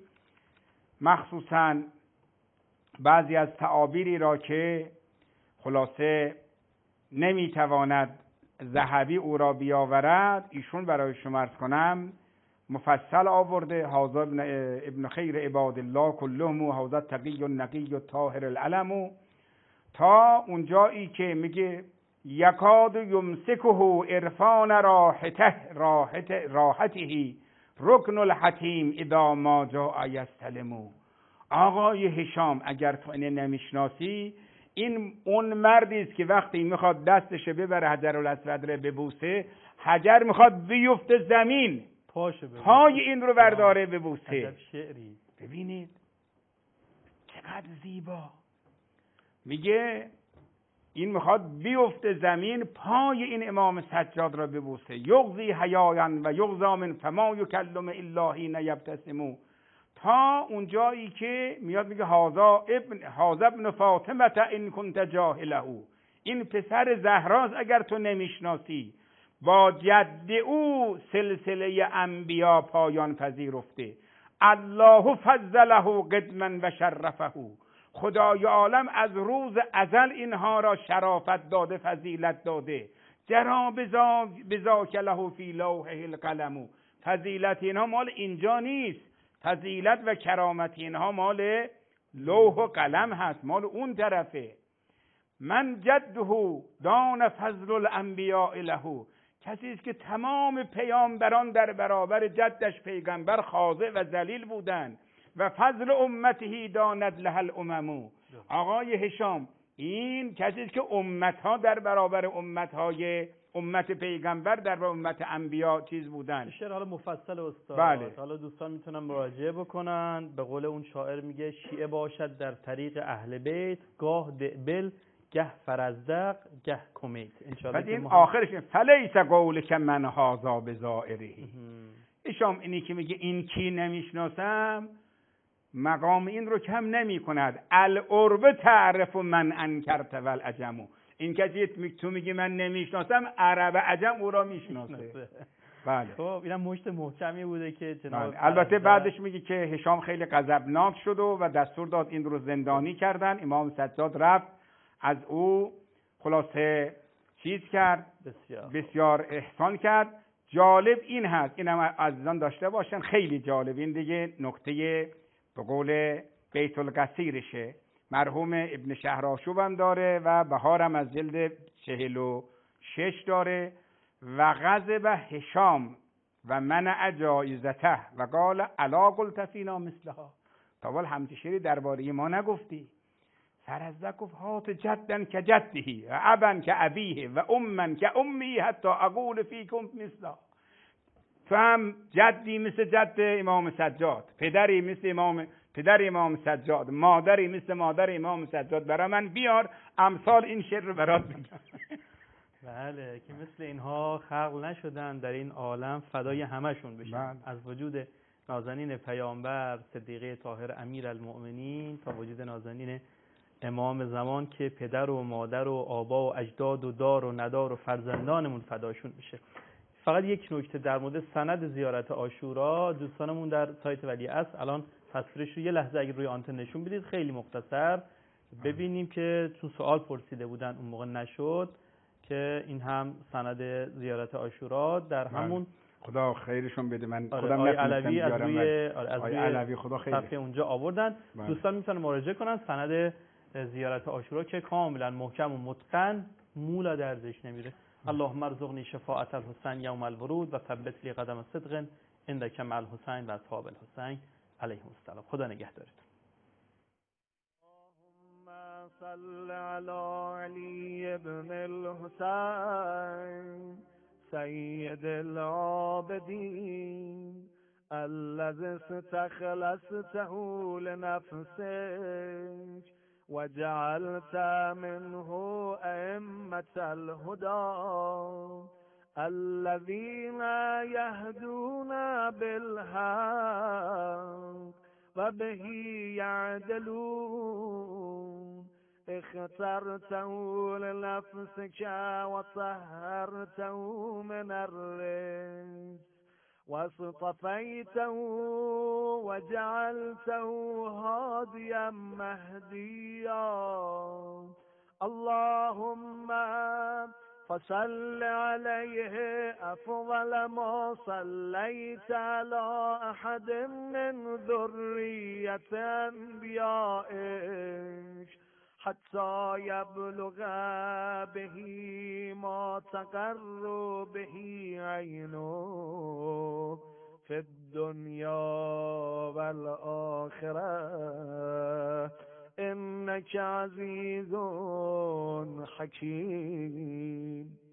مخصوصا بعضی از تعابیری را که خلاصه نمیتواند ذهبی او را بیاورد ایشون برای شما عرض کنم مفصل آورده. هذا ابن, ابن خیر عباد الله کلهم هذا تقی النقی الطاهر العلم، تا اونجایی که میگه یکاد یمسکه عرفان راحته راحته راحته رکن الحتیم اذا ما جاء یستلمو. آقای هشام اگر تو اینه نمیشناسی، این اون مردی است که وقتی میخواد دستش ببره حجر الاسود رو ببوسه، حجر میخواد بیفته زمین پای این رو برداره ببوسه. شعری ببینید چقدر زیبا. میگه این میخواد بیفته زمین پای این امام سجاد را ببوسه. یغزی حیاین و یغزا من فما یکلم الا حین یبتسمو، تا اونجایی که میاد میگه هذا ابن هذا ابن فاطمه ان کنت جاهله. این پسر زهراست اگر تو نمیشناسی، با جد او سلسله انبیا پایان پذیرفته. الله فضله قدما و شرفه. خدای عالم از روز ازل اینها را شرافت داده، فضیلت داده. جرا بذاک له فی لوحه القلم. فضیلت اینها مال اینجا نیست، فضیلت و کرامت اینها مال لوح و قلم هست، مال اون طرفه. من جده دان فضل الانبیاء له. کسی است که تمام پیامبران در برابر جدش پیغمبر خاضع و ذلیل بودند. و فضل امته داند له الامم. آقای هشام این کسی است که امتها در برابر امتهای امت پیغمبر در برابر امت انبیا چیز بودن. شعر حالا مفصل استاد. بله. حالا دوستان میتونن مراجعه بکنن. به قول اون شاعر میگه شیعه باشد در طریق اهل بیت، گاه دعبل گه فرزدق گه کمیت. انشالله بعد این آخرش فلیس قولک من هذا بزائره. هشام اینی که میگه این کی نمیشناسم، مقام این رو کم نمی کند. العرب تعرف من انکرت والعجم. این کسی تو میگی من نمیشناسم، عرب عجم او را میشناسه. بله. خب اینم مشت محکمی بوده که جناب. بله. البته بعدش میگه که هشام خیلی غضبناک شد و دستور داد این رو زندانی کردن. امام سجاد رفت از او خلاصه چیز کرد، بسیار بسیار احسان کرد. جالب این هست، اینم عزیزان داشته باشن، خیلی جالب. این دیگه نکته به قول بیت القصیرشه. مرحوم ابن شهرآشوب هم داره و بهارم از جلد چهل و شش داره. و غضب هشام و منع جایزته و قال الا قلت فینا مثلها. تا اول همچین شعری درباره ما نگفتی؟ فرزدق گفت هات جدا که جدهی و ابا که ابیه و امن که امی حتی اقول فیکم مثلها. تو هم جدی مثل جد امام سجاد، پدری مثل امام پدر امام سجاد، مادری مثل مادر امام سجاد. برای من بیار امثال این شعر رو برات بگم. بله که مثل اینها خلق نشدن در این عالم، فدای همشون بشن. از وجود نازنین پیامبر صدیقه طاهر امیر المؤمنین تا وجود نازنین امام زمان که پدر و مادر و آبا و اجداد و دار و ندار و فرزندانمون فداشون بشه. فقط یک نکته در مورد سند زیارت عاشورا، دوستانمون در سایت ولیعصر الان تصویرش رو یه لحظه اگه روی آنتن نشون بدید خیلی مختصر ببینیم که چون سوال پرسیده بودن اون موقع نشد، که این هم سند زیارت عاشورا در همون خدا خیرشون بده. من آره خودم نتونستم علوی از روی آره از روی علوی خدا خیر صفحه اونجا آوردن. بله. دوستان میتونن مراجعه کنن. سند زیارت عاشورا که کاملا محکم و متقن، مولا درزش نمیره. اللهم ارزقنی شفاعت الحسین یوم الورود و ثبت لی قدم صدق عندک مع الحسین و اصحاب الحسین علیهم السلام. خدا نگهدارتون. اللهم صل علی علی ابن الحسین سيد العابدين الذي استخلصته لنفسك وجعلت منه أئمة الهدى الذين يهدون بالحق وبه يعدلون. اخترته لنفسك وطهرته من الرجس واصطفيته وجعلته هاديا مهديا. اللهم فصل عليه أفضل ما صليت على أحد من ذرية أنبيائك حتى يبلغ به ما تقر به عينه في الدنيا والآخرة إنك عزيز حكيم.